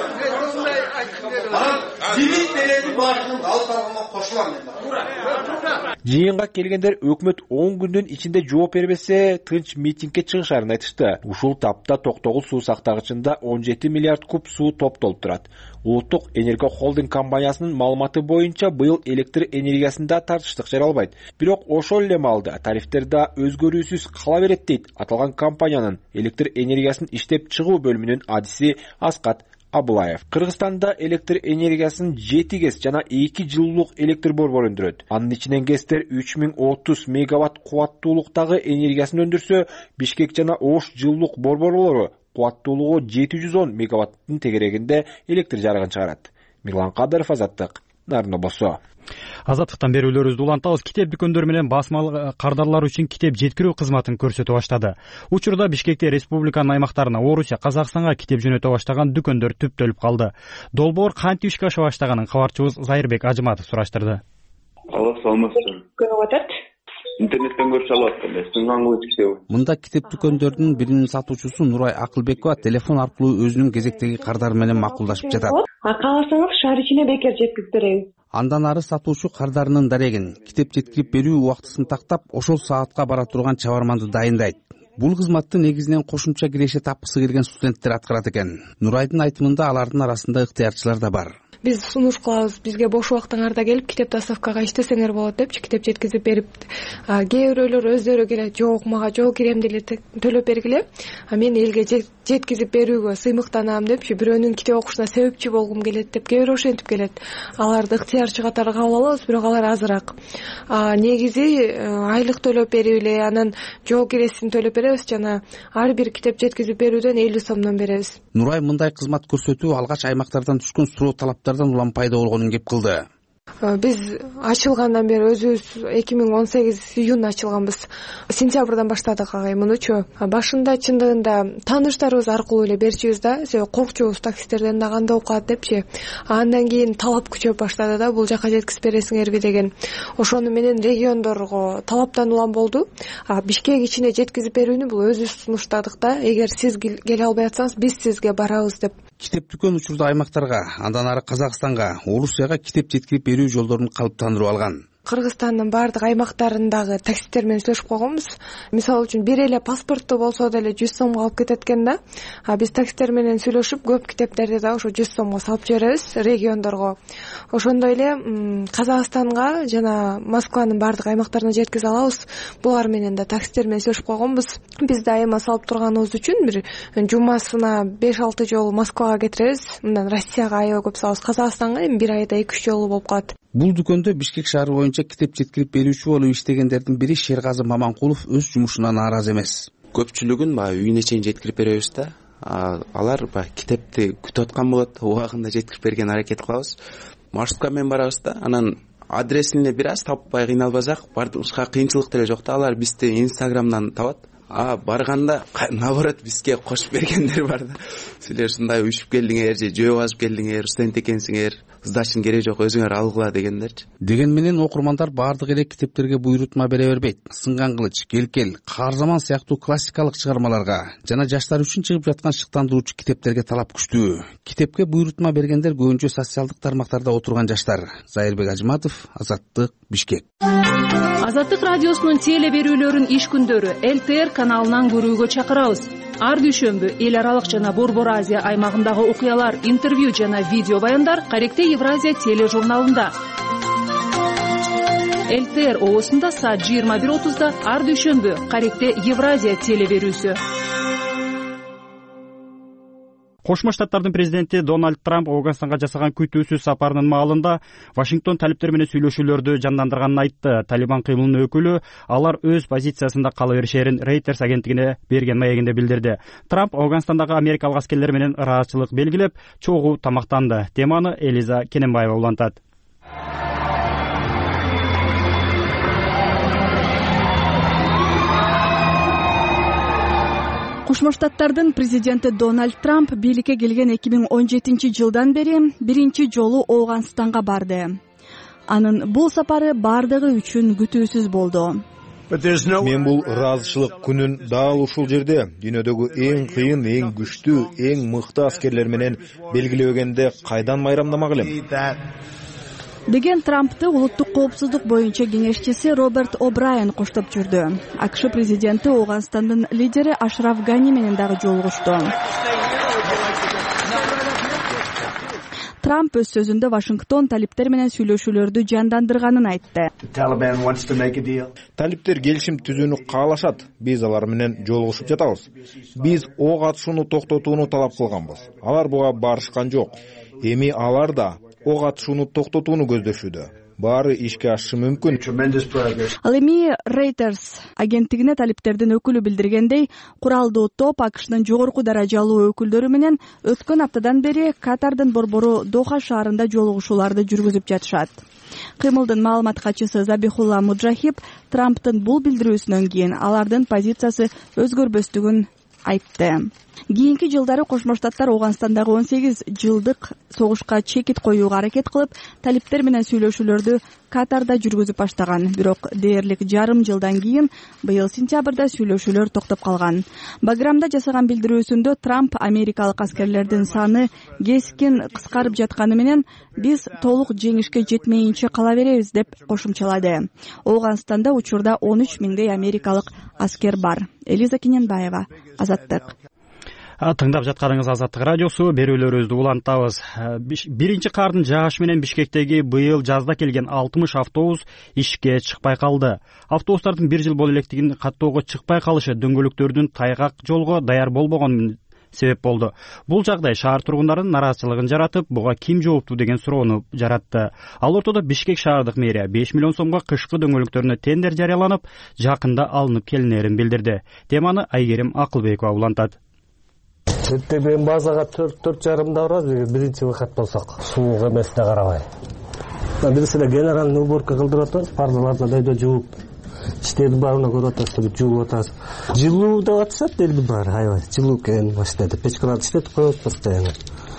Анан лимит беретін башының алып алганга кошулам мен. Жыйынга келгендер өкмөт он күндүн ичинде жооп бербесе, тынч митингге чыгышарын айтышты. Ушул тапта Токтогул суу сактагычында он жети миллиард куб суу топтолуп турат. Улуттук энерго холдинг компаниясынын маалыматы боюнча быйыл электр энергиясында тартыштык жаралбайт. Бирок ошол эле маалда тарифтер да өзгөрүүсүз кала берет дейт аталган компаниянын электр энергиясын иштеп чыгуу бөлүмүнүн адиси Аскат Абылаев. Кыргызстанда электр энергиясын жети гэс жана эки жылуулук электр борбор өндүрөт. Анын ичинен гэстер үч миң отуз мегаватт кубаттуулуктагы энергиясын өндүрсө, Бишкек жана Ош жылуулук борборлору кубаттуулугу жети жүз он мегаваттын тегерегинде электр жарыгын чыгарат. Мирлан Кадыров, Азаттык, Нарын Обосо. Азаттыктан берүүлөрүбүздү улантабыз. Китеп дүкөндөр менен басмалык кардарлар үчүн китеп жеткирүү кызматын көрсөтө баштады. Учурда Бишкекте республиканын аймактарына, Орусия, Казакстанга китеп жөнөтө баштаган дүкөндөр түптөлүп калды. Долбоор кантип ишке аша баштаганын кабарчыбыз Зайырбек Ажыматов сураштырды. Алла саламатсыздар. Көрүп атат. Интернеттен көрүп алып атканда, сыңган китеби. Мында китеп дүкөндөрдүн биринин сатуучусу Нурай Акылбекова телефон аркылуу өзүнүн кезектеги кардары менен макулдашып жатат. Кааласаңыз шаар ичине бекер жеткирип беребиз. Андан ары сатуучу кардарынын дарегин, китеп жеткирип берүү убактысын тактап, ошол саатка бара турган чабарманды дайындайт. Бул кызматты негизинен кошумча киреше тапкысы келген студенттер аткарат экен. Нурайдын айтымында алардын арасында ыктыярчылар да бар. Биз сунуш кылабыз, бизге бош убактыңарда келип китеп доставкага иштесеңер болот депчи, китеп жеткизип берип, кээ бирөөлөр өздөрү келет, жок мага жол киремди эле төлөп бергиле, а мен элге жеткизип берүүгө сыймыктанам депчи, бирөөнүн китеп окушуна себепчи болгум келет деп кээ бирөө ошентип келет. Аларды ыктыярчы катары кабыл алабыз, бирок алар азыраак. Негизи айлык төлөп берип эле, анан жол киресин төлөп беребиз жана ар бир китеп жеткизип берүүдөн элүү сомдон беребиз. Нурай мындай кызмат көрсөтүү алгач аймактардан түшкөн суроо талаптардан улам пайда болгонун кеп кылды. Биз ачылгандан бери өзүбүз эки миң он сегиз июнь ачылганбыз. Сентябрдан баштадык агай мунучу. Башында чындыгында тааныштарыбыз аркылуу эле берчүбүз да, себеби коркчубуз таксисттерден да кандай окуат депчи. Андан кийин талап күчөп баштады да, бул жака жеткизип бересиңерби деген. Ошону менен региондорго талаптан улам болду. Бишкек ичине жеткизип берүүнү бул өзүбүз сунуштадык да, эгер сиз келе албай атсаңыз биз сизге барабыз деп. Китеп дүкөн учурда аймактарга, андан ары Казакстанга, Орусияга китеп жеткирип берүү жолдорун калыптандырып алган. Кыргызстандын бардык аймактарындагы таксисттер менен сүйлөшүп койгонбуз. Мисалы үчүн бир эле паспортту болсо деле жүз сомго алып кетет экен да. А биз таксисттер менен сүйлөшүп көп китептерди да ошо жүз сомго салып жиберебиз региондорго. Ошондой эле Казакстанга жана Москванын бардык аймактарына жеткизе алабыз. Булар менен да таксисттер менен сүйлөшүп койгонбуз. Биз дайыма салып турганыбыз үчүн бир жумасына беш алты жолу Москвага кетиребиз. Мындан Россияга аябай көп салабыз. Казакстанга эми бир айда эки үч жолу болуп калат. Бул дүкөндө Бишкек шаары боюнча китеп жеткирип берүүчү болуп иштегендердин бири Шерказы Маманкулов өз жумушунан нааразы эмес. Көпчүлүгүн баягы үйүнө чейин жеткирип беребиз да. Алар баягы китепти күтүп аткан болот, убагында жеткирип берген аракет кылабыз. Маршрутка менен барабыз да, анан адресин эле бир аз таппай кыйналбасак, башка кыйынчылык деле жок да. Алар бизди Инстаграмдан табат. А барганда наоборот бизге кошуп бергендер бар да. Силер ушундай үшүп келдиңер же жөө басып келдиңер, студент экенсиңер, сдачын кереги жок, өзүңөр алгыла дегендерчи. Деген менен окурмандар баардык эле китептерге буйрутма бере бербейт. Сынган кылыч, Келкел, Каарзаман сыяктуу классикалык чыгармаларга жана жаштар үчүн чыгып жаткан шыктандыруучу китептерге талап күчтүү. Китепке буйрутма бергендер көбүнчө социалдык тармактарда отурган жаштар. Зайырбек Ажыматов, Азаттык, Бишкек. Азаттык радиосунун теле берүүлөрүн иш күндөрү эл тэ эр каналынан көрүүгө чакырабыз. Ар дүйшөмбү эл аралык жана Борбор Азия аймагындагы окуялар, интервью жана видео баяндар Каректе Евразия тележурналында. эл тэ эр оосунда саат жыйырма бир отузда ар дүйшөмбү Каректе Евразия теле берүүсү. Кошмо Штаттардын президенти Дональд Трамп Ауганстанга жасаган күтүүсүз сапарынын маалында Вашингтон талиптер менен сүйлөшүүлөрдү жандандырганын айтты. Талибан кыймылынын өкүлү алар өз позициясында кала беришерин Reuters агенттигине берген маегинде билдирди. Трамп Ауганстандагы америкалык аскерлер менен ыраазычылык белгилеп, чогуу тамактанды. Теманы Элиза Кененбаева улантат. Кошмо Штаттардын президенти Дональд Трамп бийликке келген эки миң он жетинчи жылдан бери биринчи жолу Ауганстанга барды. Анын бул сапары бардыгы үчүн күтүүсүз болду. Мен бул ыраазычылык күнүн дал ушул жерде дүйнөдөгү эң кыйын, эң күчтүү, эң мыкты аскерлер менен белгилебегенде кайдан майрамдамак элем? Деген Трампты улуттук коопсуздук боюнча кеңешчиси Роберт О'Брайен коштоп жүрдү. АКШ президенти Ауганстандын лидери Ашраф Гани менен дагы жолугушту. Трамп өз сөзүндө Вашингтон талиптер менен сүйлөшүүлөрдү жандандырганын айтты. Талиптер келишим түзүүнү каалашат. Биз алар менен жолугушуп жатабыз. Биз ок атышууну токтотууну талап кылганбыз. Алар буга барышкан жок. Эми алар да ок атышууну токтотууну көздөшүүдө. Баары ишке ашышы мүмкүн. Ал эми Reuters агенттигине талиптердин өкүлү билдиргендей, куралдуу топ АКШнын жогорку даражалуу өкүлдөрү менен өткөн аптадан бери Катардын борбору Доха шаарында жолугушууларды жүргүзүп жатышат. Кыймылдын маалымат катчысы Забихулла Муджахиб Трамптын бул билдирүүсүнөн кийин алардын позициясы өзгөрбөстүгүн айтты. Кийинки жылдары Кошмо Штаттар Ауганстандагы он сегиз жылдык согушка чекит коюуга аракет кылып, талиптер менен сүйлөшүүлөрдү Катарда жүргүзүп баштаган. Бирок дээрлик жарым жылдан кийин быйыл сентябрда сүйлөшүүлөр токтоп калган. Баграмда жасаган билдирүүсүндө Трамп америкалык аскерлердин саны кескин кыскарып жатканы менен биз толук жеңишке жетмейинче кала беребиз деп кошумчалады. Ауганстанда учурда он үч миңдей америкалык аскер бар. Элиза Кененбаева, Азаттык. Тыңдап жатканыңыз Азаттык радиосу, берүүлөрүбүздү улантабыз. Биринчи кардын жаашы менен Бишкектеги быйыл жазда келген алтымыш автобус ишке чыкпай калды. Автобустардын бир жыл боло электигин каттоого чыкпай калышы дөңгөлөктөрдүн тайгак жолго даяр болбогонун себеп болду. Бул жагдай шаар тургундарынын нараазычылыгын жаратып, буга ким жооптуу деген суроону жаратты. Ал ортодо Бишкек шаардык мэрия беш миллион сомго кышкы дөңгөлөктөрүнө тендер жарыяланып, жакында алынып келинерин билдирди. Теманы Айгерим Акылбекова улантат. Эртең базага төрт жарымда барабыз, биринчи вахат болсок, суук эмесине карабай. Бирисине генеральный уборка кылдырып атабыз, парларды дайдо жууп, иштердин баарына көрүп атабыз, жууп атабыз. Жылуу деп атышат элдин баары, аябай. Жылуу экен баштады. Печкаларды иштетип коебуз постоянно.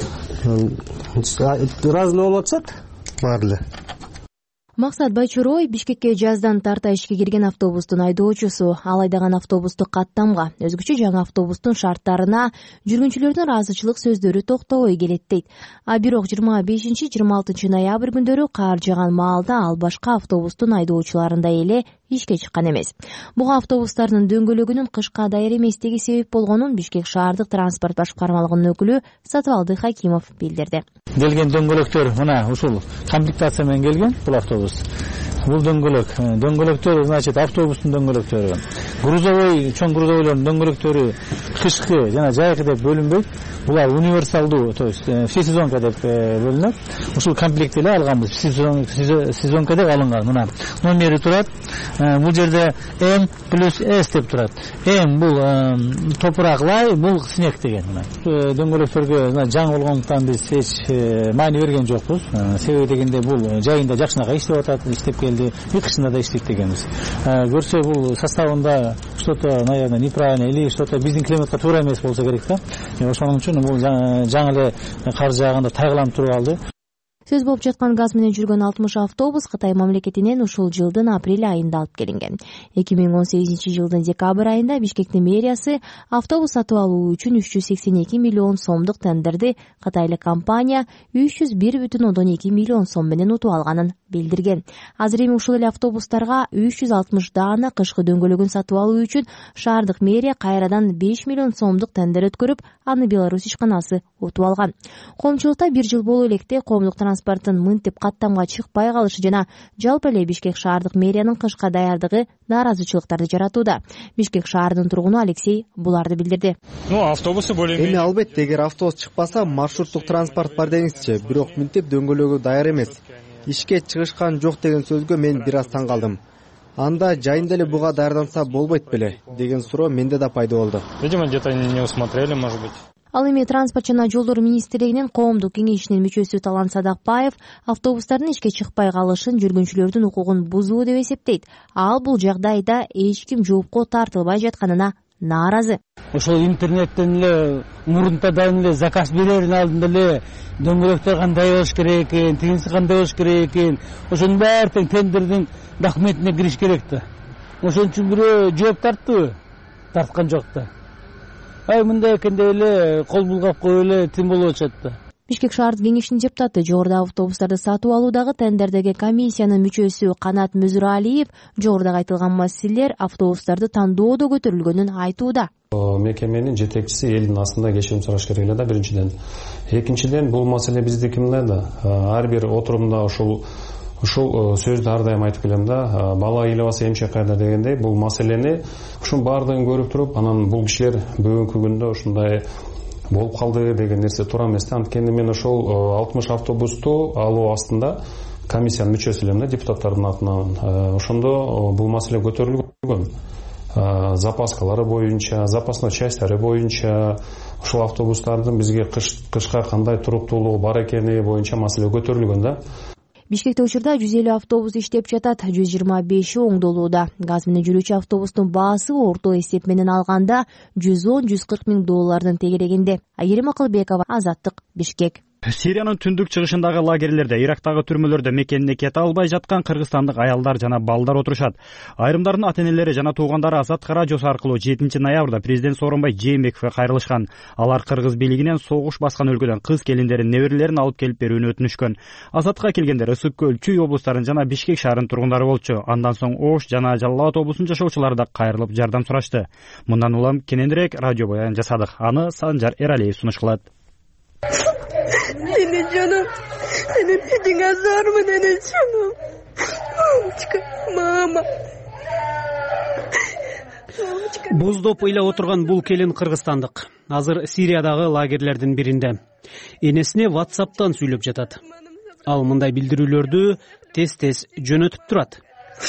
Разный болуп атышат баары эле. Максат Байчорой Бишкекке жаздан тарта ишке кирген автобустун айдоочусу. Ал айдаган автобусту каттамга, өзгөчө жаңы автобустун шарттарына жүргүнчүлөрдүн ыраазычылык сөздөрү токтобой келет дейт. А бирок жыйырма бешинчи жыйырма алтынчы ноябрь күндөрү кар жааган маалда ал башка автобустун айдоочуларындай эле ишке чыккан эмес. Буга автобустардын дөңгөлөгүнүн кышка даяр эместиги себеп болгонун Бишкек шаардык транспорт башкармалыгынын өкүлү Сатыбалды Хакимов билдирди. Келген дөңгөлөктөр мына ушул комплектация менен келген бул автобус. Бул дөңгөлөк, дөңгөлөктөр, значит, автобустун дөңгөлөктөрү. Грузовой, чоң грузовойлордун дөңгөлөктөрү кышкы жана жайкы деп бөлүнбөйт. Булар универсалдуу, то есть всесезонка деп бөлүнөт. Ушул комплект эле алганбыз. Сезонка деп алынган. Мына номери турат. Бул жерде М плюс С деп турат. М бул топурак лай, бул снег деген. Дөңгөлөктөргө жаңы болгондуктан биз эч маани берген жокпуз. Себеби дегенде бул жайында жакшынака иштеп атат, иштеп келди. И кышында да иштейт дегенбиз. Көрсө бул составында что-то, наверное, неправильно или что-то биздин климатка туура эмес болсо керек да. Ошоның үчүн бул жаңы эле кар жааганда тайгаланып туруп алды. Сөз болуп жаткан газ менен жүргөн алтымыш автобус Кытай мамлекетинен ушул жылдын апрель айында алып келинген. эки миң он сегизинчи жылдын декабрь айында Бишкектин мэриясы автобус сатып алуу үчүн үч жүз сексен эки миллион сомдук тендерди кытайлык компания үч жүз бир бүтүн ондон эки миллион сом менен утуп алганын билдирген. Азыр эми ушул эле автобустарга үч жүз алтымыш даана кышкы дөңгөлөгүн сатып алуу үчүн шаардык мэрия кайрадан беш миллион сомдук тендер өткөрүп, аны Беларусь ишканасы утуп алган. Коомчулукта бир жыл боло электе коомдук транспорт транспорттун мынтип каттамга чыкпай калышы жана жалпы эле Бишкек шаардык мэриянын кышка даярдыгы нааразычылыктарды жаратууда. Бишкек шаарынын тургуну Алексей буларды билдирди. Ну, автобусы более эми албетте эгер автобус чыкпаса маршруттук транспорт бар деңизчи, бирок мынтип дөңгөлөгү даяр эмес. Ишке чыгышкан жок деген сөзгө мен бир аз таң калдым. Анда жайында эле буга даярданса болбойт беле деген суроо менде да пайда болду. Видимо, где-то не усмотрели, может быть. Ал эми транспорт жана жолдор министрлигинин коомдук кеңешинин мүчөсү Талант Садакбаев автобустардын ишке чыкпай калышын жүргүнчүлөрдүн укугун бузуу деп эсептейт. Ал бул жагдайда эч ким жоопко тартылбай жатканына нааразы. Ошол интернеттен эле мурунтадан эле заказ берердин алдында эле дөңгөлөктөр кандай болуш керек экен, тигинси кандай болуш керек экен, ошонун баары тең тендердин документине кириш керек да. Ошон үчүн бирөө жооп тарттыбы? Тарткан жок да. Ай мындай экен деп эле кол булгап коюп эле тим болуп атышат да. Бишкек шаардык кеңешинин депутаты жогоруда автобустарды сатып алуудагы тендердеги комиссиянын мүчөсү Канат Мүзүралиев жогоруда айтылган маселелер автобустарды тандоодо көтөрүлгөнүн айтууда. Мекеменин жетекчиси элдин астында кечирим сураш керек эле да биринчиден. Экинчиден бул маселе биздики мындай да. Ар бир отурумда ушул ушул сөздү ар дайым айтып келем да. Бала ыйлабаса эмчек кайда дегендей бул маселени ушунун баардыгын көрүп туруп, анан бул кишилер бүгүнкү күндө ушундай болуп калды деген нерсе туура эмес да. Анткени мен ошол алтымыш автобусту алуу астында комиссиянын мүчөсү элем да, депутаттардын атынан. Ошондо бул маселе көтөрүлгөн. Запаскалары боюнча, запасной частьтары боюнча, ушул автобустардын бизге кышка кандай туруктуулугу бар экени боюнча маселе көтөрүлгөн да. Бишкекте учурда жүз элүү автобус иштеп жатат, жүз жыйырма беши оңдолууда. Газ менен жүрүүчү автобустун баасы орто эсеп менен алганда жүз он — жүз кырк миң доллардын тегерегинде. Айгерим Акылбекова, Азаттык, Бишкек. Сириянын түндүк чыгышындагы лагерлерде, Ирактагы түрмөлөрдө мекенине кете албай жаткан кыргызстандык аялдар жана балдар отурушат. Айрымдардын ата-энелери жана туугандары Азаттык радиосу аркылуу жетинчи ноябрда президент Сооронбай Жээнбековго кайрылышкан. Алар Кыргыз бийлигинен согуш баскан өлкөдөн кыз келиндерин, неберелерин алып келип берүүнү өтүнүшкөн. Азаттыкка келгендер Ысык көл, Чүй облустарынын жана Бишкек шаарынын тургундары болчу. Андан соң Ош жана Жалал Абад облусунун жашоочулары да кайрылып жардам сурашты. Мындан улам кененирээк радио баян жасадык. Аны Санжар Эралиев сунуш кылат. Seni canım, senin için azar mı nene canım? Мамочка, мама. Боздоп ыйлап отурган бул келин кыргызстандык. Азыр Сириядагы лагерлердин биринде. Энесине WhatsApp'тан сүйлөп жатат. Ал мындай билдирүүлөрдү тез-тез жөнөтүп турат.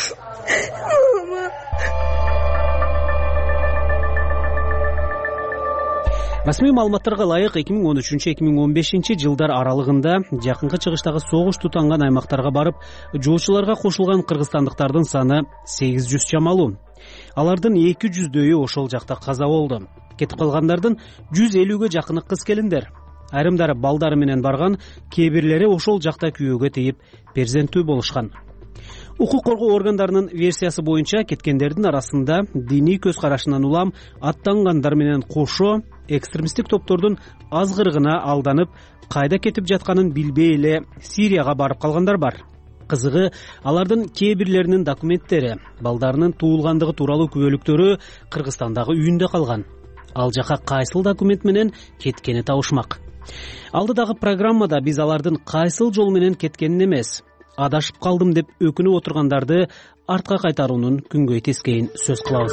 Расмий маалыматтарга ылайык эки миң он үчүнчү — эки миң он бешинчи жылдар аралыгында жакынкы чыгыштагы согуш тутанган аймактарга барып, жоочуларга кошулган кыргызстандыктардын саны сегиз жүз чамалуу. Алардын эки жүздөйү ошол жакта каза болду. Кетип калгандардын жүз элүүгө жакыны кыз келиндер. Айрымдары балдары менен барган, кээ бирлери ошол жакта күйөөгө тийип перзенттүү болушкан. Укук коргоо органдарынын версиясы боюнча кеткендердин арасында диний көз карашынан улам аттангандар менен кошо экстремисттик топтордун азгырыгына алданып, кайда кетип жатканын билбей эле Сирияга барып калгандар бар. Кызыгы, алардын кээ бирлеринин документтери, балдарынын туулгандыгы тууралуу күбөлүктөрү Кыргызстандагы үйүндө калган. Ал жака кайсыл документ менен кеткени табышмак. Алдыдагы программада биз алардын кайсыл жол менен кеткенин эмес, адашып калдым деп өкүнүп отургандарды артка кайтаруунун күнгөй тескейин сөз кылабыз.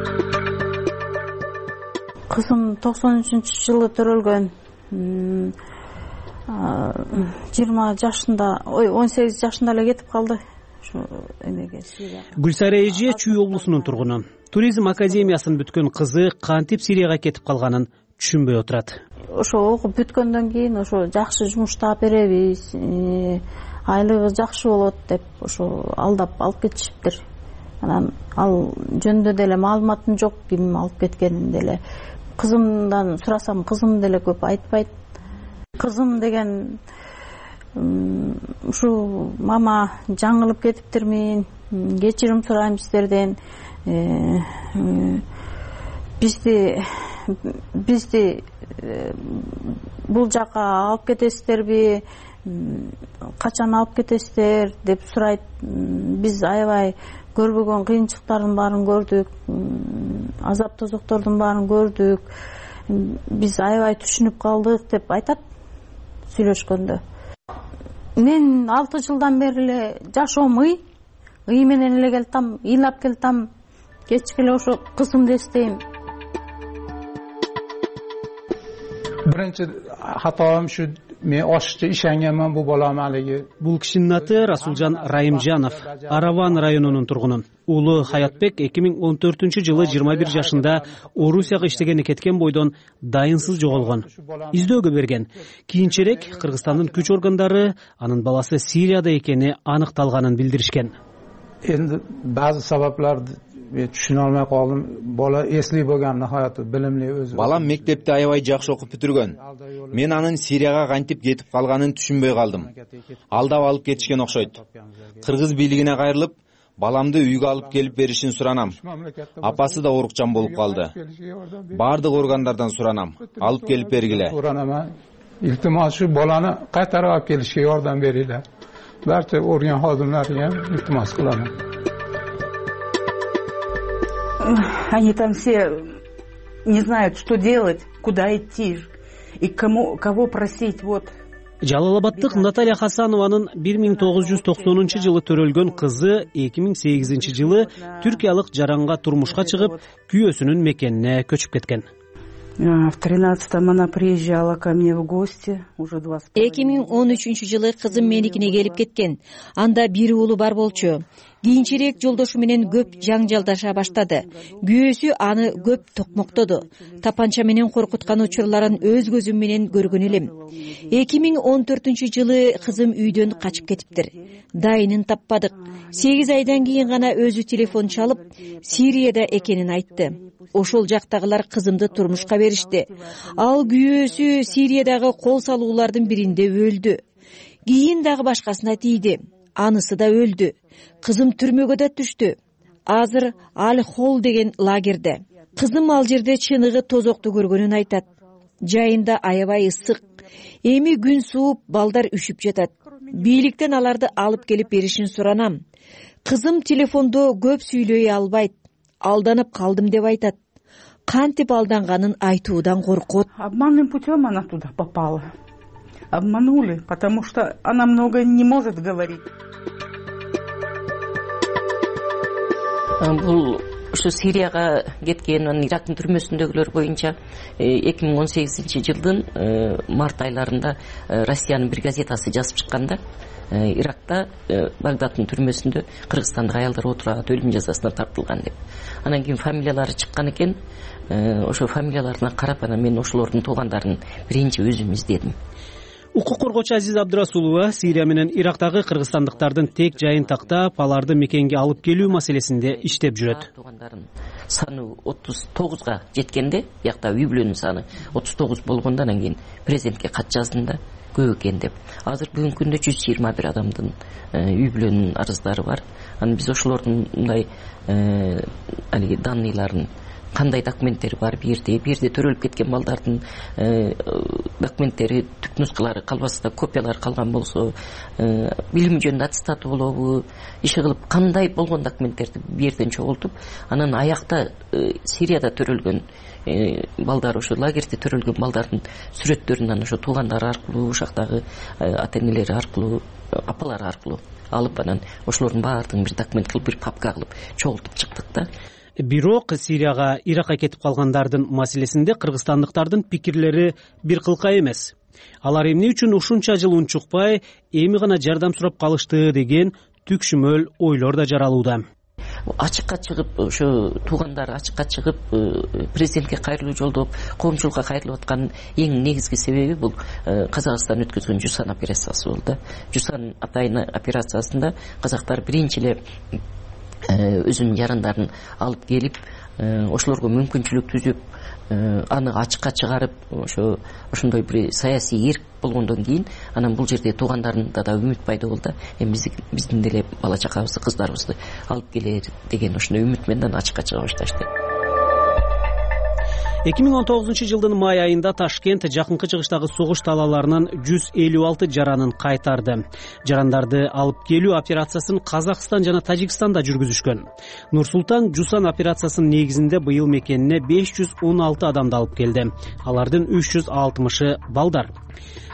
Кызым токсон үчүнчү жылы төрөлгөн. жыйырма жашында, ой, он сегиз жашында эле кетип калды. Ошо эмеге Сирияга. Гүлсара эже Чүй облусунун тургуну. Туризм академиясын бүткөн кызы кантип Сирияга кетип калганын түшүнбөй отурат. Ошо окуп бүткөндөн кийин ошо жакшы жумуш таап беребиз, айлыгы жакшы болот деп ошо алдап алып кетишиптир. Анан ал жөнүндө деле маалыматым жок, ким алып кеткенин деле. Кызымдан сурасам, кызым деле көп айтпайт. Кызым деген ушу мама жаңылып кетиптирмин, кечирим сурайм сиздерден. Бизди бизди бул жака алып кетесиздерби, качан алып кетесиздер деп сурайт. Биз аябай көрбөгөн кыйынчылыктардын баарын көрдүк, азап тозоктордун баарын көрдүк. Биз аябай түшүнүп калдык деп айтат сүйлөшкөндө. мен алты жылдан бери эле жашоом ый ый менен эле келатам, ыйлап келатам, кечке эле ошо кызымды эстейм. Birinchi xatoim shu, men oshiqcha ishonganman bu bolam haligi. Бул кишинин аты Расулжан Райымжанов, Араван районунун тургуну. Уулу Хаятбек эки миң он төртүнчү жылы жыйырма бир жашында Орусияга иштегени кеткен бойдон дайынсыз жоголгон. Издөөгө берген. Кийинчерээк Кыргызстандын күч органдары анын баласы Сирияда экени аныкталганын билдиришкен. Endi ba'zi sabablar men tushuna olmay qoldim. Bola esli bo'lgan, nihoyatda bilimli o'zi. Балам мектепте аябай жакшы окуп бүтүргөн. Мен анын Сирияга кантип кетип калганын түшүнбөй калдым. Алдап алып кетишкен окшойт. Кыргыз бийлигине кайрылып, баламды үйгө алып келип беришин суранам. Апасы да оорукчан болуп калды. Бардык органдардан суранам, алып келип бергиле. Суранам. Iltimos shu bolani qaytarib olib kelishga yordam beringlar. Barcha organ xodimlariga ham iltimos qilaman. Они там все не знают, что делать, куда идти и кому, кого просить. Вот. Жалалабаддык Наталья Хасанованын бир миң тогуз жүз токсонунчу жылы төрөлгөн кызы эки миң сегизинчи жылы түркиялык жаранга турмушка чыгып, күйөөсүнүн мекенине көчүп кеткен. В тринадцатом она приезжала ко мне в гости уже два. эки миң он үчүнчү жылы кызым меникине келип кеткен. Анда бир уулу бар болчу. Кийинчерээк жолдошу менен көп жаңжалдаша баштады. Күйөөсү аны көп токмоктоду. Тапанча менен коркуткан учурларын өз көзүм менен көргөн элем. эки миң он төртүнчү жылы кызым үйдөн качып кетиптир. Дайынын таппадык. сегиз айдан кийин гана өзү телефон чалып, Сирияда экенин айтты. Ошол жактагылар кызымды турмушка беришти. Ал күйөөсү Сириядагы кол салуулардын биринде өлдү. Кийин дагы башкасына тийди. Анысы да өлдү. Кызым түрмөгө да түштү. Азыр Аль-Хол деген лагерде. Кызым ал жерде чыныгы тозокту көргөнүн айтат. Жайында аябай ысык. Эми күн сууп, балдар үшүп жатат. Бийликтен аларды алып келип беришин суранам. Кызым телефондо көп сүйлөй албайт. Алданып калдым деп айтат. Кантип алданганын айтуудан коркот. Обманным путем она туда попала. Обманули, потому что она много не может говорить. Бул ушу Сирияга кеткен, Ирактын түрмөсүндөгүлөр боюнча эки миң он сегизинчи жылдын март айларында Россиянын бир газетасы жазып чыкканда, Иракта Багдадтын түрмөсүндө кыргызстандык аялдар отурат өлүм жазасына тартылган деп. Анан кийин фамилиялары чыккан экен. Ошо фамилияларына карап, анан мен ошолордун туугандарын биринчи өзүм издедим. Укук коргоочу Азиз Абдырасулова Сирия менен Ирактагы кыргызстандыктардын тек жайын тактап, аларды мекенге алып келүү маселесинде иштеп жүрөт. Саны отуз тогузга жеткенде, биякта үй бүлөнүн саны отуз тогуз болгондо, анан кийин президентке кат жаздым да, көп экен деп. Азыр бүгүнкү күндө жүз жыйырма бир адамдын үй бүлөнүн арыздары бар. Анан биз ошолордун мындай алиги данныйларын, кандай документтери бар бир жерде, бир жерде төрөлүп кеткен балдардын документтери, түп нускалары калбаса да копиялары калган болсо, билими жөнүндө аттестаты болобу, иши кылып кандай болгон документтерди бир жерден чогултуп, анан аякта Сирияда төрөлгөн балдар, ошо лагерде төрөлгөн балдардын сүрөттөрүн ошо туугандары аркылуу, ушактагы ата энелери аркылуу, апалары аркылуу алып, анан ошолордун баардыгын бир документ кылып, бир папка кылып чогултуп чыктык да. Бирок Сирияга, Иракка кетип калгандардын маселесинде кыргызстандыктардын пикирлери бир кылка эмес. Алар эмне үчүн ушунча жыл унчукпай, эми гана жардам сурап калышты деген түкшүмөл ойлор да жаралууда. Ачыкка чыгып, ошо туугандары ачыкка чыгып, президентке кайрылуу жолдоп, коомчулукка кайрылып аткан эң негизги себеби бул Казакстан өткөзгөн Жусан операциясы болду. Жусан атайын операциясында казактар биринчи эле өзүнүн жарандарын алып келип, ошолорго мүмкүнчүлүк түзүп, аны ачыкка чыгарып, ошо ошондой бир саясий эрк болгондон кийин, анан бул жерде туугандарында да үмүт пайда болду. Эми биздин деле бала чакабызды, кыздарыбызды алып келер деген ошондой үмүт менен ачыкка чыга башташты. эки миң он тогузунчу жылдын май айында Ташкент жакынкы чыгыштагы согуш талааларынан жүз элүү алты жаранын кайтарды. Жарандарды алып келүү операциясын Казакстан жана Тажикстанда жүргүзүшкөн. Нур-Султан Жусан операциясынын негизинде быйыл мекенине беш жүз он алты адамды алып келди. Алардын үч жүз алтымышы балдар.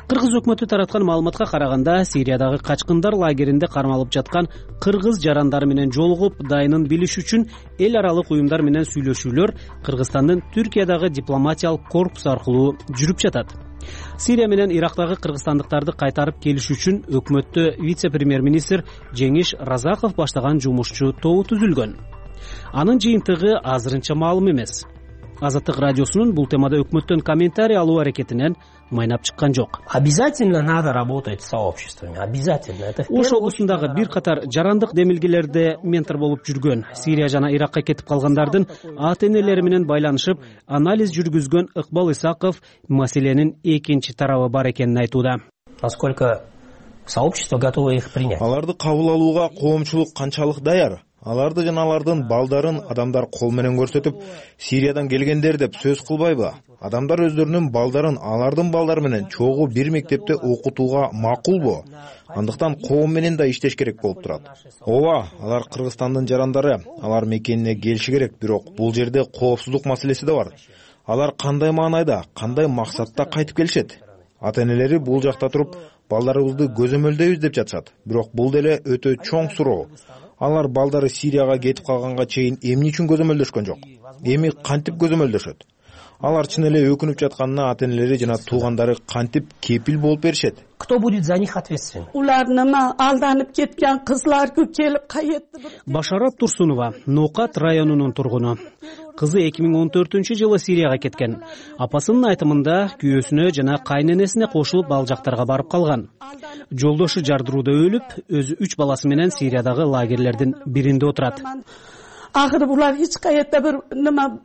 кыргыз өкмөтү тараткан маалыматка караганда, Сириядагы качкындар лагеринде кармалып жаткан кыргыз жарандары менен жолугуп, дайынын билиш үчүн эл аралык уюмдар менен сүйлөшүүлөр Кыргызстандын Түркиядагы дипломатиялык корпус аркылуу жүрүп жатат. Сирия менен Ирактагы кыргызстандыктарды кайтарып келиш үчүн өкмөттө вице-премьер-министр Жеңиш Разаков баштаган жумушчу тобу түзүлгөн. Анын жыйынтыгы азырынча маалым эмес. Азаттык радиосунун бул темада өкмөттөн комментарий алуу аракетинен майнап чыккан жок. Обязательно надо работать с сообществами, обязательно. Ош облусундагы бир катар жарандык демилгелерде ментор болуп жүргөн, Сирия жана Иракка кетип калгандардын ата энелери менен байланышып, анализ жүргүзгөн Ыкбал Исаков маселенин экинчи тарабы бар экенин айтууда. Насколько сообщество готово их принять? Аларды кабыл алууга коомчулук канчалык даяр? Аларды жана алардын балдарын адамдар кол менен көрсөтүп, Сириядан келгендер деп сөз кылбайбы? Адамдар өздөрүнүн балдарын алардын балдары менен чогуу бир мектепте окутууга макулбу? Андыктан коом менен да иштеш керек болуп турат. Ооба, алар Кыргызстандын жарандары, алар мекенине келиши керек, бирок бул жерде коопсуздук маселеси да бар. Алар кандай маанайда, кандай максатта кайтып келишет? Ата-энелери бул жакта туруп, балдарыбызды көзөмөлдөйбүз деп жатышат. Бирок бул деле өтө чоң суроо. Алар балдары Сирияга кетип калганга чейин эмне үчүн көзөмөлдөшкөн жок? Эми кантип көзөмөлдөшөт? Алар чын эле өкүнүп жатканына ата-энелери жана туугандары кантип кепил болуп беришет? Кто будет за них ответственен? Улар нема алданып кеткен кызларга келип кайтты. Башарат Турсунова Нокат районунун тургуну. Кызы эки миң он төртүнчү жылы Сирияга кеткен. Апасынын айтымында күйөөсүнө жана кайненесине кошулуп ал жактарга барып калган. Жолдошу жардырууда өлүп, өзү үч баласы менен Сириядагы лагерлердин биринде отурат. Акыры булар эч каякта бир нема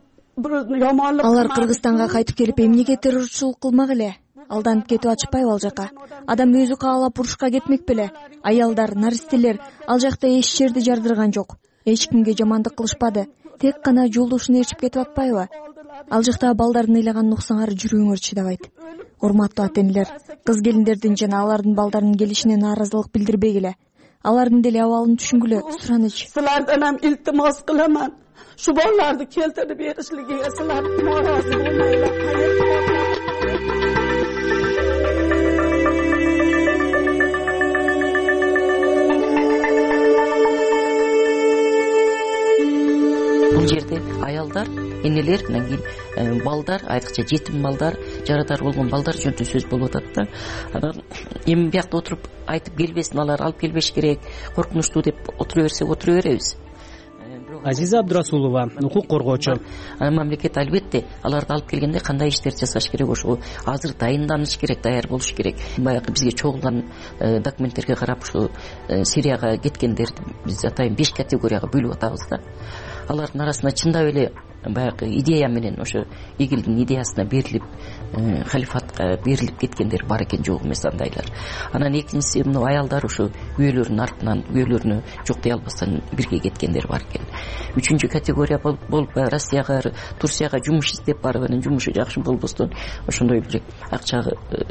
Алар Кыргызстанга кайтып келип эмнеге террорчулук кылмак эле? Алданып кетип атышпайбы ал жака? Адам өзү каалап урушка кетмек беле? Аялдар, наристелер ал жакта эч жерди жардырган жок. Эч кимге жамандык кылышпады. Тек гана жолдошуна ээрчип кетип атпайбы? Ал жакта балдарын ыйлаган уксаңар жүрөгүңөр чыдабайт. Урматтуу ата-энелер, кыз келиндердин жана алардын балдарынын келишине нааразылык билдирбегиле. Алардын деле абалын түшүнгүлө, сураныч. Силерден ham iltimos qilaman. Shu bolalarni keltirib berishligiga sizlar norozi bo'lmanglar. Бул жерде аялдар, энелер, анан кийин балдар, айрыкча жетим балдар, жарадар болгон балдар жөнүндө сөз болуп атат да. Анан эми биякта отуруп айтып келбесин, алар алып келбеш керек, коркунучтуу деп отура берсек отура беребиз. Азиза Абдурасулова, укук коргоочу. Мамлекет албетте аларды алып келгенде кандай иштерди жасаш керек, ошо азыр дайынданыш керек, даяр болуш керек. Баягы бизге чогулган документтерге карап ушу Сирияга кеткендерди биз атайын беш категорияга бөлүп атабыз да. Алардын арасында чындап эле баягы идея менен ошо игилдин идеясына берилип, халифатка берилип кеткендер бар экен, жок эмес андайлар. Анан экинчиси мына аялдар ошо күйөөлөрүнүн артынан, күйөөлөрүнү жок дей албастан бирге кеткендер бар экен. Үчүнчү категория болуп Россияга, Турцияга жумуш издеп барып, анан жумушу жакшы болбостон ошондой бир акча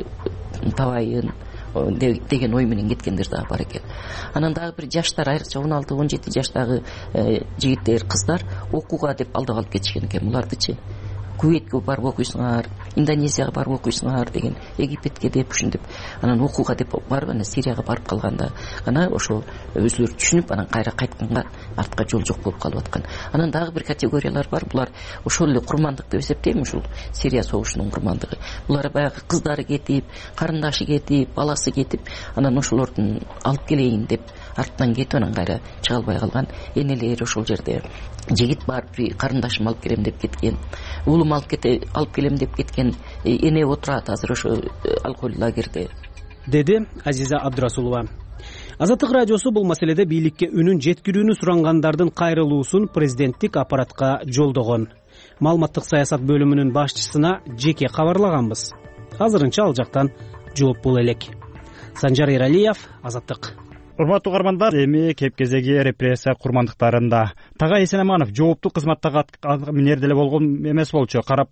табайын деген ой менен кеткендер дагы бар экен. Анан дагы бир жаштар, айрыкча он алты он жети жаштагы жигиттер, кыздар окууга деп алдап алып кетишкен экен. Булардычы Кувейтке барып окуйсуңар, Индонезияга барып окуйсуңар деген, Египетке деп ушинтип, анан окууга деп барып, анан Сирияга барып калганда гана ошо өзүлөрү түшүнүп, анан кайра кайтканга артка жол жок болуп калып аткан. Анан дагы бир категориялар бар. Булар ошол эле курмандык деп эсептейм, ушул Сирия согушунун курмандыгы. Булар баягы кыздары кетип, карындашы кетип, баласы кетип, анан ошолордун алып келейин деп арттан кетип, анан кайра чыга албай калган энелер, ошол жерде жигит бар, бир карындашым алып келем деп кеткен, уулум алып кете алып келем деп кеткен эне отурат азыр ошо алкоголь лагерде, деди Азиза Абдурасулова. Азаттык радиосу бул маселеде бийликке үнүн жеткирүүнү сурангандардын кайрылуусун президенттик аппаратка жолдогон. Маалыматтык саясат бөлүмүнүн башчысына жеке кабарлаганбыз. Азырынча ал жактан жооп боло элек. Санжар Эралиев, Азаттык. Урматтуу угармандар, эми кеп кезеги репрессия курмандыктарында. Тагай Эсенаманов жооптуу кызматтагы минер деле болгон эмес болчу. Карап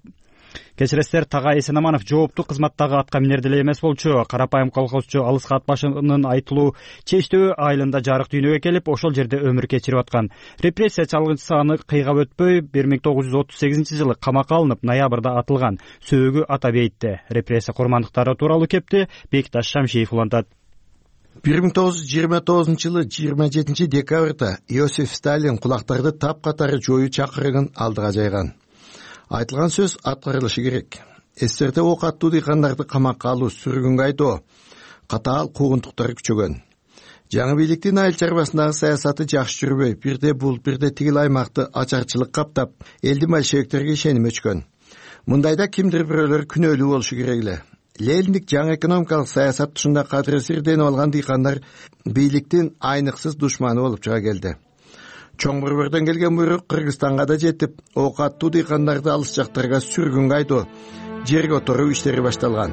кечиресиздер, Тагай Эсенаманов жооптуу кызматтагы атка минер деле эмес болчу. Карапайым колхозчу Алыска ат башынын айтылуу Чечтөө айылында жарык дүйнөгө келип, ошол жерде өмүр кечирип аткан. Репрессия чалгынчысы аны кыйгап өтпөй бир миң тогуз жүз отуз сегизинчи жылы камакка алынып, ноябрда атылган. Сөөгү Атабейтте. Репрессия курмандыктары тууралуу кепти Бекташ Шамшиев улантат. бир миң тогуз жүз жыйырма тогузунчу жылы жыйырма жетинчи декабрда Иосиф Сталин кулактарды тапкатары жоюу чакырыгын алдыга жайган. Айтылган сөз аткарылышы керек. СССРде ок аттуу дыйкандарды камакка алуу, сүргүнгө айдоо, катаал куугунтуктар күчөгөн. Жаңы бийликтин айыл чарбасындагы саясаты жакшы жүрбөй, бирде бул, бирде тигил аймакты ачарчылык каптап, элдин большевиктерге ишеним өчкөн. Мындайда кимдир бирөөлөр күнөөлүү болушу керек эле. Лениндик жаңы экономикалык саясат тушунда кадырсирденип алган дыйкандар бийликтин айныксыз душманы болуп чыга келди. Чоң борбордон келген буйрук Кыргызстанга да жетип, ок аттуу дыйкандарды алыс жактарга сүргүнгө айдоо, жерге оторуу иштери башталган.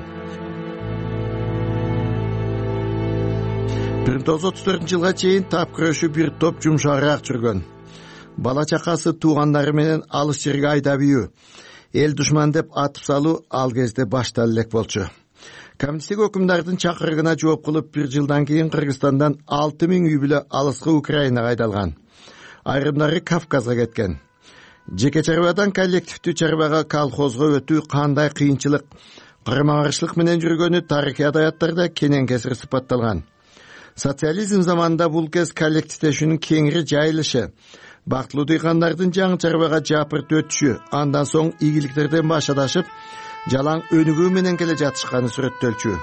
бир миң тогуз жүз отуз төртүнчү жылга чейин тап күрөшүү бир топ жумшагыраак жүргөн. Бала чакасы, туугандары менен алыс жерге айдап үйүү, эл душман деп атып салуу ал кезде башталып элек болчу. Коммунисттик өкүмдардын чакырыгына жооп кылып, бир жылдан кийин Кыргызстандан алты миң үй бүлө алыскы Украинага айдалган. Айрымдары Кавказга кеткен. Жеке чарбадан коллективдүү чарбага, колхозго өтүү кандай кыйынчылык, карама-каршылык менен жүргөнү тарыхый адаяттарда кенен кесир сыпатталган. Социализм заманында бул кез коллективдешүүнүн кеңири жайылышы, бактылуу дыйкандардын жаңы чарбага жапырт өтүшү, андан соң ийгиликтерден баш адашып, жалаң өнүгүү менен келе жатышканы сүрөттөлчү.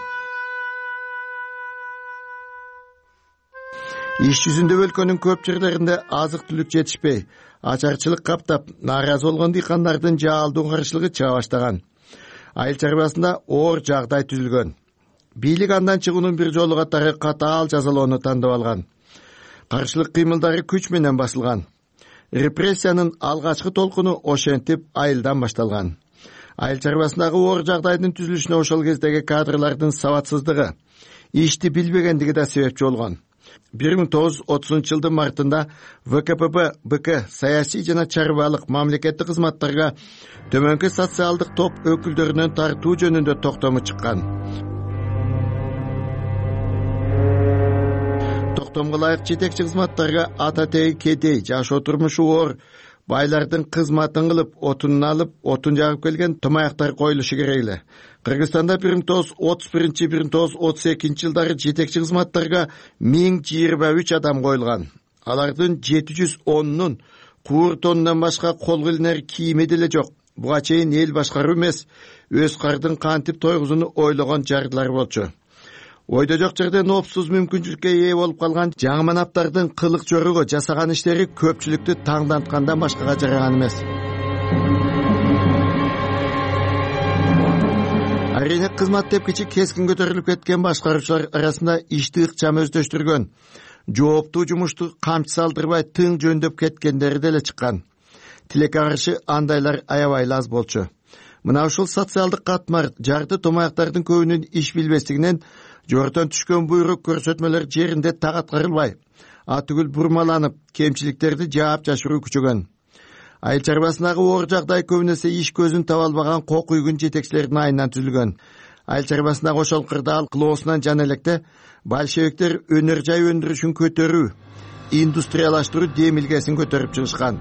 Иш жүзүндө өлкөнүн көп жерлеринде азык түлүк жетишпей, ачарчылык каптап, нааразы болгон дыйкандардын жаалдуу каршылыгы чыга баштаган. Айыл чарбасында оор жагдай түзүлгөн. Бийлик андан чыгуунун бир жолу катары катаал жазалоону тандап алган. Каршылык кыймылдары күч менен басылган. Репрессиянын алгачкы толкуну ошентип айылдан башталган. Айыл чарбасындагы оор жагдайдын түзүлүшүнө ошол кездеги кадрлардын сабатсыздыгы, ишти билбегендиги да себепчи болгон. бир миң тогуз жүз отузунчу жылдын мартында вэ ка пэ бэ бэ ка саясий жана чарбалык мамлекеттик кызматтарга төмөнкү социалдык топ өкүлдөрүнөн тартуу жөнүндө токтому чыккан. Токтомго ылайык жетекчи кызматтарга ата теги кедей, жашоо турмушу оор байлардын кызматын кылып, отунун алып, отун жагып келген томаяктар коюлушу керек эле. Кыргызстанда бир миң тогуз жүз отуз биринчи — бир миң тогуз жүз отуз экинчи жылдары жетекчи кызматтарга миң жыйырма үч адам коюлган. Алардын жети жүз онунун куур тонунан башка кол килинер кийими деле жок. Буга чейин эл башкаруу эмес, өз кардын кантип тойгузууну ойлогон жардылар болчу. Ойдо жок жерден опсуз мүмкүнчүлүккө ээ болуп калган жаңы манаптардын кылык жоругу жасаган иштери көпчүлүктү таңданткандан башкага жараган эмес. Арийне кызмат тепкичи кескин көтөрүлүп кеткен башкаруучулар арасында ишти ыкчам өздөштүргөн, жооптуу жумушту камчы салдырбай тың жөндөп кеткендери деле чыккан. Тилекке каршы андайлар аябай аз болчу. Мына ушул социалдык катмар жарты томаяктардын көбүнүн иш билбестигинен жогорудон түшкөн буйрук көрсөтмөлөр жеринде так аткарылбай, атүгүл бурмаланып, кемчиликтерди жаап жашыруу күчөгөн. Айыл чарбасындагы оор жагдай көбүнесе иш көзүн таба албаган кок үйгүн жетекчилердин айынан түзүлгөн. Айыл чарбасындагы ошол кырдаал кылоосунан жана электе большевиктер өнөр жай өндүрүшүн көтөрүү, индустриялаштыруу демилгесин көтөрүп чыгышкан.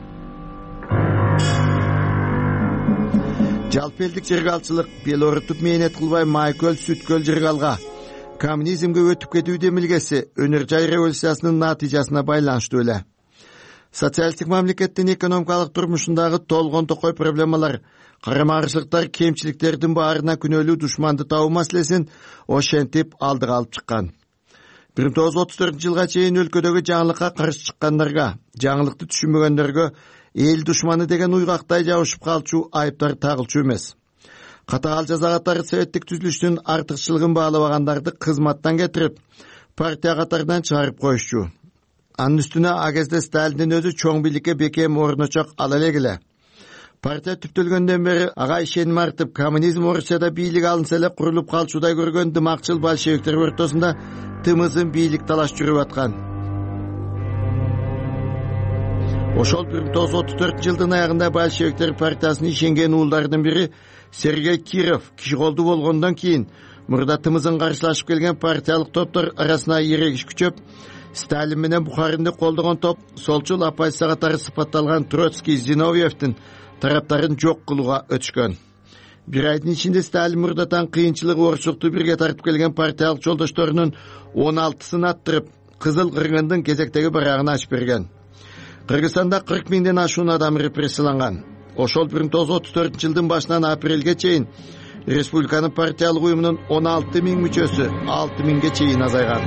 Жалпы элдик жыргалчылык, бел орутуп мээнет кылбай майкөл, сүткөл жыргалга, коммунизмге өтүп кетүү демилгеси өнөр жай революциясынын натыйжасына байланыштуу эле. Социалистик мамлекеттин экономикалык турмушундагы толгон токой проблемалар, карама-каршылыктар, кемчиликтердин баарына күнөөлүү душманды табуу маселесин ошентип алдыга алып чыккан. бир миң тогуз жүз отуз төртүнчү жылга чейин өлкөдөгү жаңылыкка каршы чыккандарга, жаңылыкты түшүнбөгөндөргө эл душманы деген уйгактай жабышып калчу айыптар тагылчу эмес. Катаал жаза катары советтик түзүлүштүн артыкчылыгын баалабагандарды кызматтан кетирип, партия катарынан чыгарып коюшчу. Анын үстүнө а кезде Сталиндин өзү чоң бийликке бекем орночок ала элек эле. Партия түптөлгөндөн бери ага ишеним артып, коммунизм Орусияда бийлик алынса эле курулуп калчудай көргөн дымакчыл большевиктер ортосунда тымызын бийлик талаш жүрүп аткан. ошол бир миң тогуз жүз отуз төртүнчү жылдын аягында большевиктер партиясынын ишенген уулдарынын бири Сергей Киров киши колду болгондон кийин мурда тымызын каршылашып келген партиялык топтор арасына эрегиш күчөп, Сталин менен Бухаринди колдогон топ солчул оппозиция катары сыпатталган Троцкий, Зиновьевдин тараптарын жок кылууга өтүшкөн. Бир айдын ичинде Сталин мурдатан кыйынчылык, оорчулукту бирге тартып келген партиялык жолдошторунун он алтысын аттырып, Кызыл кыргындын кезектеги барагын ачып берген. Кыргызстанда кырк миңден ашуун адам репрессияланган. Ошол бир миң тогуз жүз отуз төртүнчү жылдын башынан апрелге чейин республиканын партиялык уюмунун он алты миң мүчөсү алты миңге чейин азайган.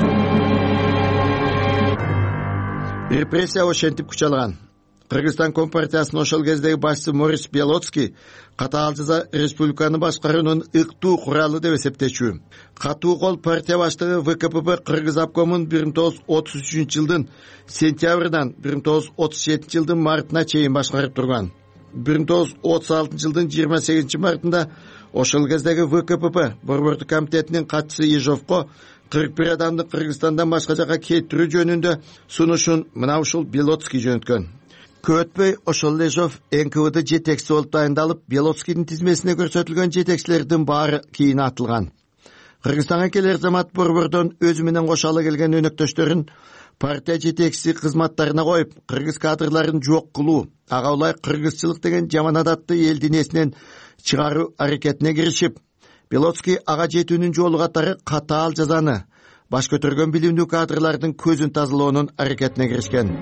Репрессия ошентип күч алган. Кыргызстан Компартиясынын ошол кездеги башчысы Морис Белоцкий катаал жаза республиканы башкаруунун ыктуу куралы деп эсептечү. Катуу кол партия баштыгы вэ ка пэ бэ Кыргыз обкомун бир миң тогуз жүз отуз үчүнчү жылдын сентябрынан бир миң тогуз жүз отуз жетинчи жылдын мартына чейин башкарып турган. бир миң тогуз жүз отуз алтынчы жылдын жыйырма сегизинчи мартында ошол кездеги вэ ка пэ бэ борбордук комитетинин катчысы Ежовко кырк бир адамды Кыргызстандан башка жака кетирүү жөнүндө сунушун мына ушул Белоцкий жөнөткөн. Көп өтпөй ошол Ежов эн ка вэ дэ жетекчиси болуп дайындалып, Белоцкийдин тизмесине көрсөтүлгөн жетекчилердин баары кийин атылган. Кыргызстанга келер замат борбордон өзү менен кошало келген өнөктөштөрүн партия жетекчиси кызматтарына коюп, кыргыз кадрларын жок кылуу, ага улай кыргызчылык деген жаман адатты элдин эсинен чыгаруу аракетине киришип, Белоцкий ага жетүүнүн жолу катары катаал жазаны, баш көтөргөн билимдүү кадрлардын көзүн тазалоонун аракетине киришкен.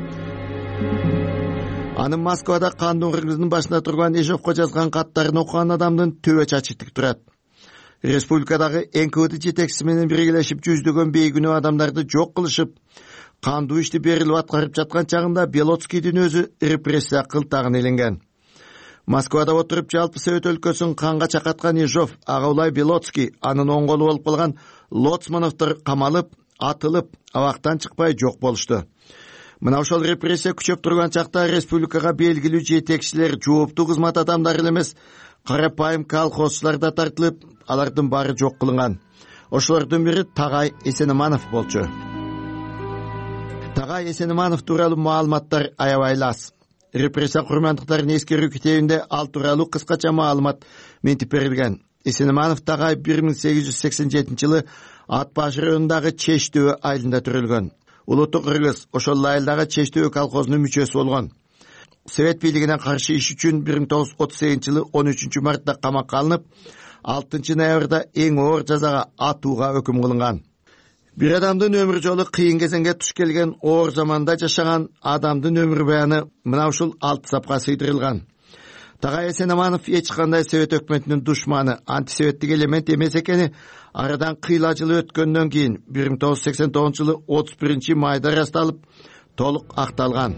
Анын Москвада кандуу кыргыздын башында турган Ежовко жазган каттарын окуган адамдын төбө чачы тик турат. Республикадагы эн ка вэ дэ жетекчиси менен биргелешип жүздөгөн бейгүнөө адамдарды жок кылышып, кандуу ишти берилип аткарып жаткан чагында Белоцкийдин өзү репрессия кылтагына иленген. Москвада отуруп жалпы Совет өлкөсүн канга чакаткан Ежов, ага улай Белоцкий, анын оң колу болуп калган Лоцмановдор камалып, атылып, абактан чыкпай жок болушту. Мына ошол репрессия күчөп турган чакта республикага белгилүү жетекчилер, жооптуу кызмат адамдары эле эмес, карапайым колхозчулар да тартылып, алардын баары жок кылынган. Ошолордун бири Тагай Эсенманов болчу. Тагай Эсенманов тууралуу маалыматтар аябай аз. Репрессия курмандыктарын эскерүү китебинде ал тууралуу кыскача маалымат ментип берилген. Эсенманов Тагай бир миң сегиз жүз сексен жетинчи жылы Ат Баш районундагы Чештөө айылында төрөлгөн. Улуттук кыргыз ошол айылдагы Чештөө колхозунун мүчөсү болгон. Совет бийлигине каршы иш үчүн бир миң тогуз жүз отуз сегизинчи жылы он үчүнчү мартта камакка алынып, алтынчы ноябрда эң оор жазага атууга өкүм кылынган. Бир адамдын өмүр жолу кыйын кезеңге туш келген, оор заманда жашаган адамдын өмүр баяны мына ушул алты сапка сыйдырылган. Тагай Эсенманов эч кандай Совет өкмөтүнүн душманы, антисоветтик элемент эмес экени арадан кыйла жылы өткөндөн кийин бир миң тогуз жүз сексен тогузунчу жылы отуз биринчи майда ырасталып, толук акталган.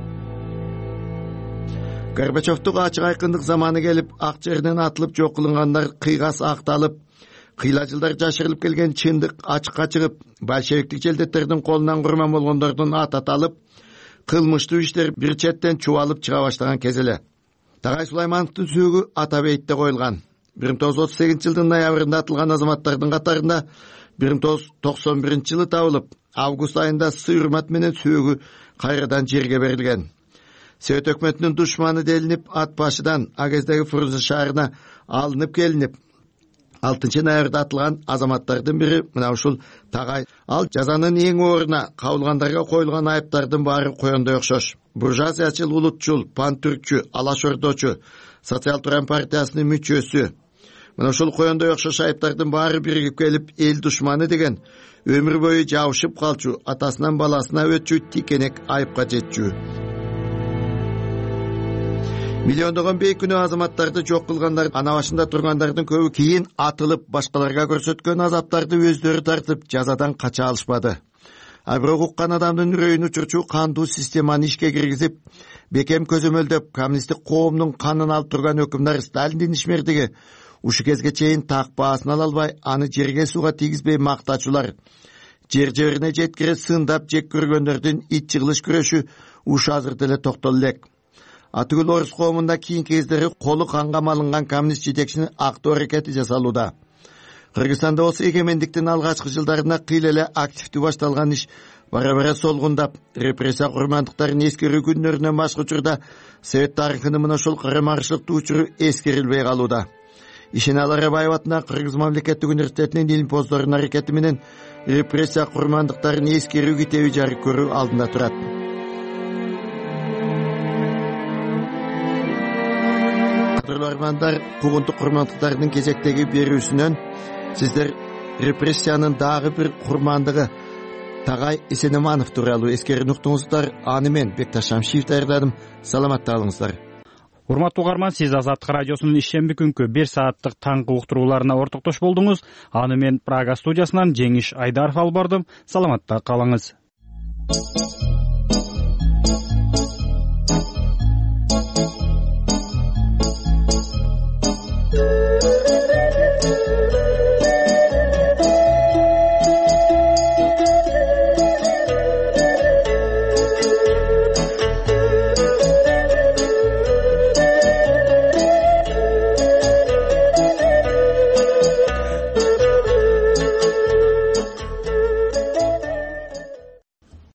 Горбачевдук ачык айкындык заманы келип, ак жерден атылып жок кылынгандар кыйгас акталып, кыйла жылдар жашырылып келген чындык ачыкка чыгып, большевиктик желдеттердин колунан курман болгондордун аты аталып, кылмыштуу иштер бир четтен чубалып чыга баштаган кез эле. Тагай Сулаймановдун сөөгү Атабейтте коюлган. бир миң тогуз жүз отуз сегизинчи жылдын ноябрында атылган азаматтардын катарында бир миң тогуз жүз токсон биринчи жылы табылып, август айында сый урмат менен сөөгү кайрадан жерге берилген. Совет өкмөтүнүн душманы делинип, Ат Башыдан а кездеги Фрунзе шаарына алынып келинип, алтынчы ноябрда атылган азаматтардын бири мына ушул Тагай. Ал жазанын эң ооруна кабылгандарга коюлган айыптардын баары коёндой окшош. Буржуазиячыл, улутчул, пантүркчү, алаш ордочу, социал-туран партиясынын мүчөсү. Мына ушул коёндой окшош айыптардын баары биригип келип, эл душманы деген өмүр бою жабышып калчу, атасынан баласына өтчү тикенек айыпка жетчү. Миллиондогон бейкүнөө азаматтарды жок кылгандар, ана башында тургандардын көбү кийин атылып, башкаларга көрсөткөн азаптарды өздөрү тартып, жазадан кача алышпады. А бирок уккан адамдын үрөйүн учурчу кандуу системаны ишке киргизип, бекем көзөмөлдөп, коммунисттик коомдун канын алып турган өкүмдар Сталиндин ишмердиги ушу кезге чейин так баасын ала албай, аны жерге сууга тийгизбей мактачулар, жер жерине жеткире сындап жек көргөндөрдүн ит чыгылыш күрөшү ушу азыр деле токтоло элек. Атүгүл орус коомунда кийинки кездери колу канга малынган коммунист жетекчинин актоо аракети жасалууда. Кыргызстанда осы эгемендиктин алгачкы жылдарында кыйла эле активдүү башталган иш бара бара солгундап репрессия курмандыктарын эскерүү күннөрүнөн башка учурда совет тарыхынын мына ошол карама-каршылыктуу учуру эскерилбей калууда. Ишене Аларабаева атынан Кыргыз мамлекеттик университетинин илимпоздорунун аракети менен репрессия курмандыктарын эскерүү китеби жарык көрүү алдында турат. Армандар куугунтук курмандыктардын кезектеги берүүсүнөн сиздер репрессиянын дагы бир курмандыгы Тагай Эсенеманов тууралуу эскерүүнү уктуңуздар. Аны мен Бекташ Шамшиев даярдадым. Саламатта калыңыздар. Урматтуу угарман, сиз Азаттык радиосунун ишемби күнкү бир сааттык таңкы уктурууларына ортоктош болдуңуз. Аны мен Прага студиясынан Жеңиш Айдаров алып бардым. Саламатта калыңыз.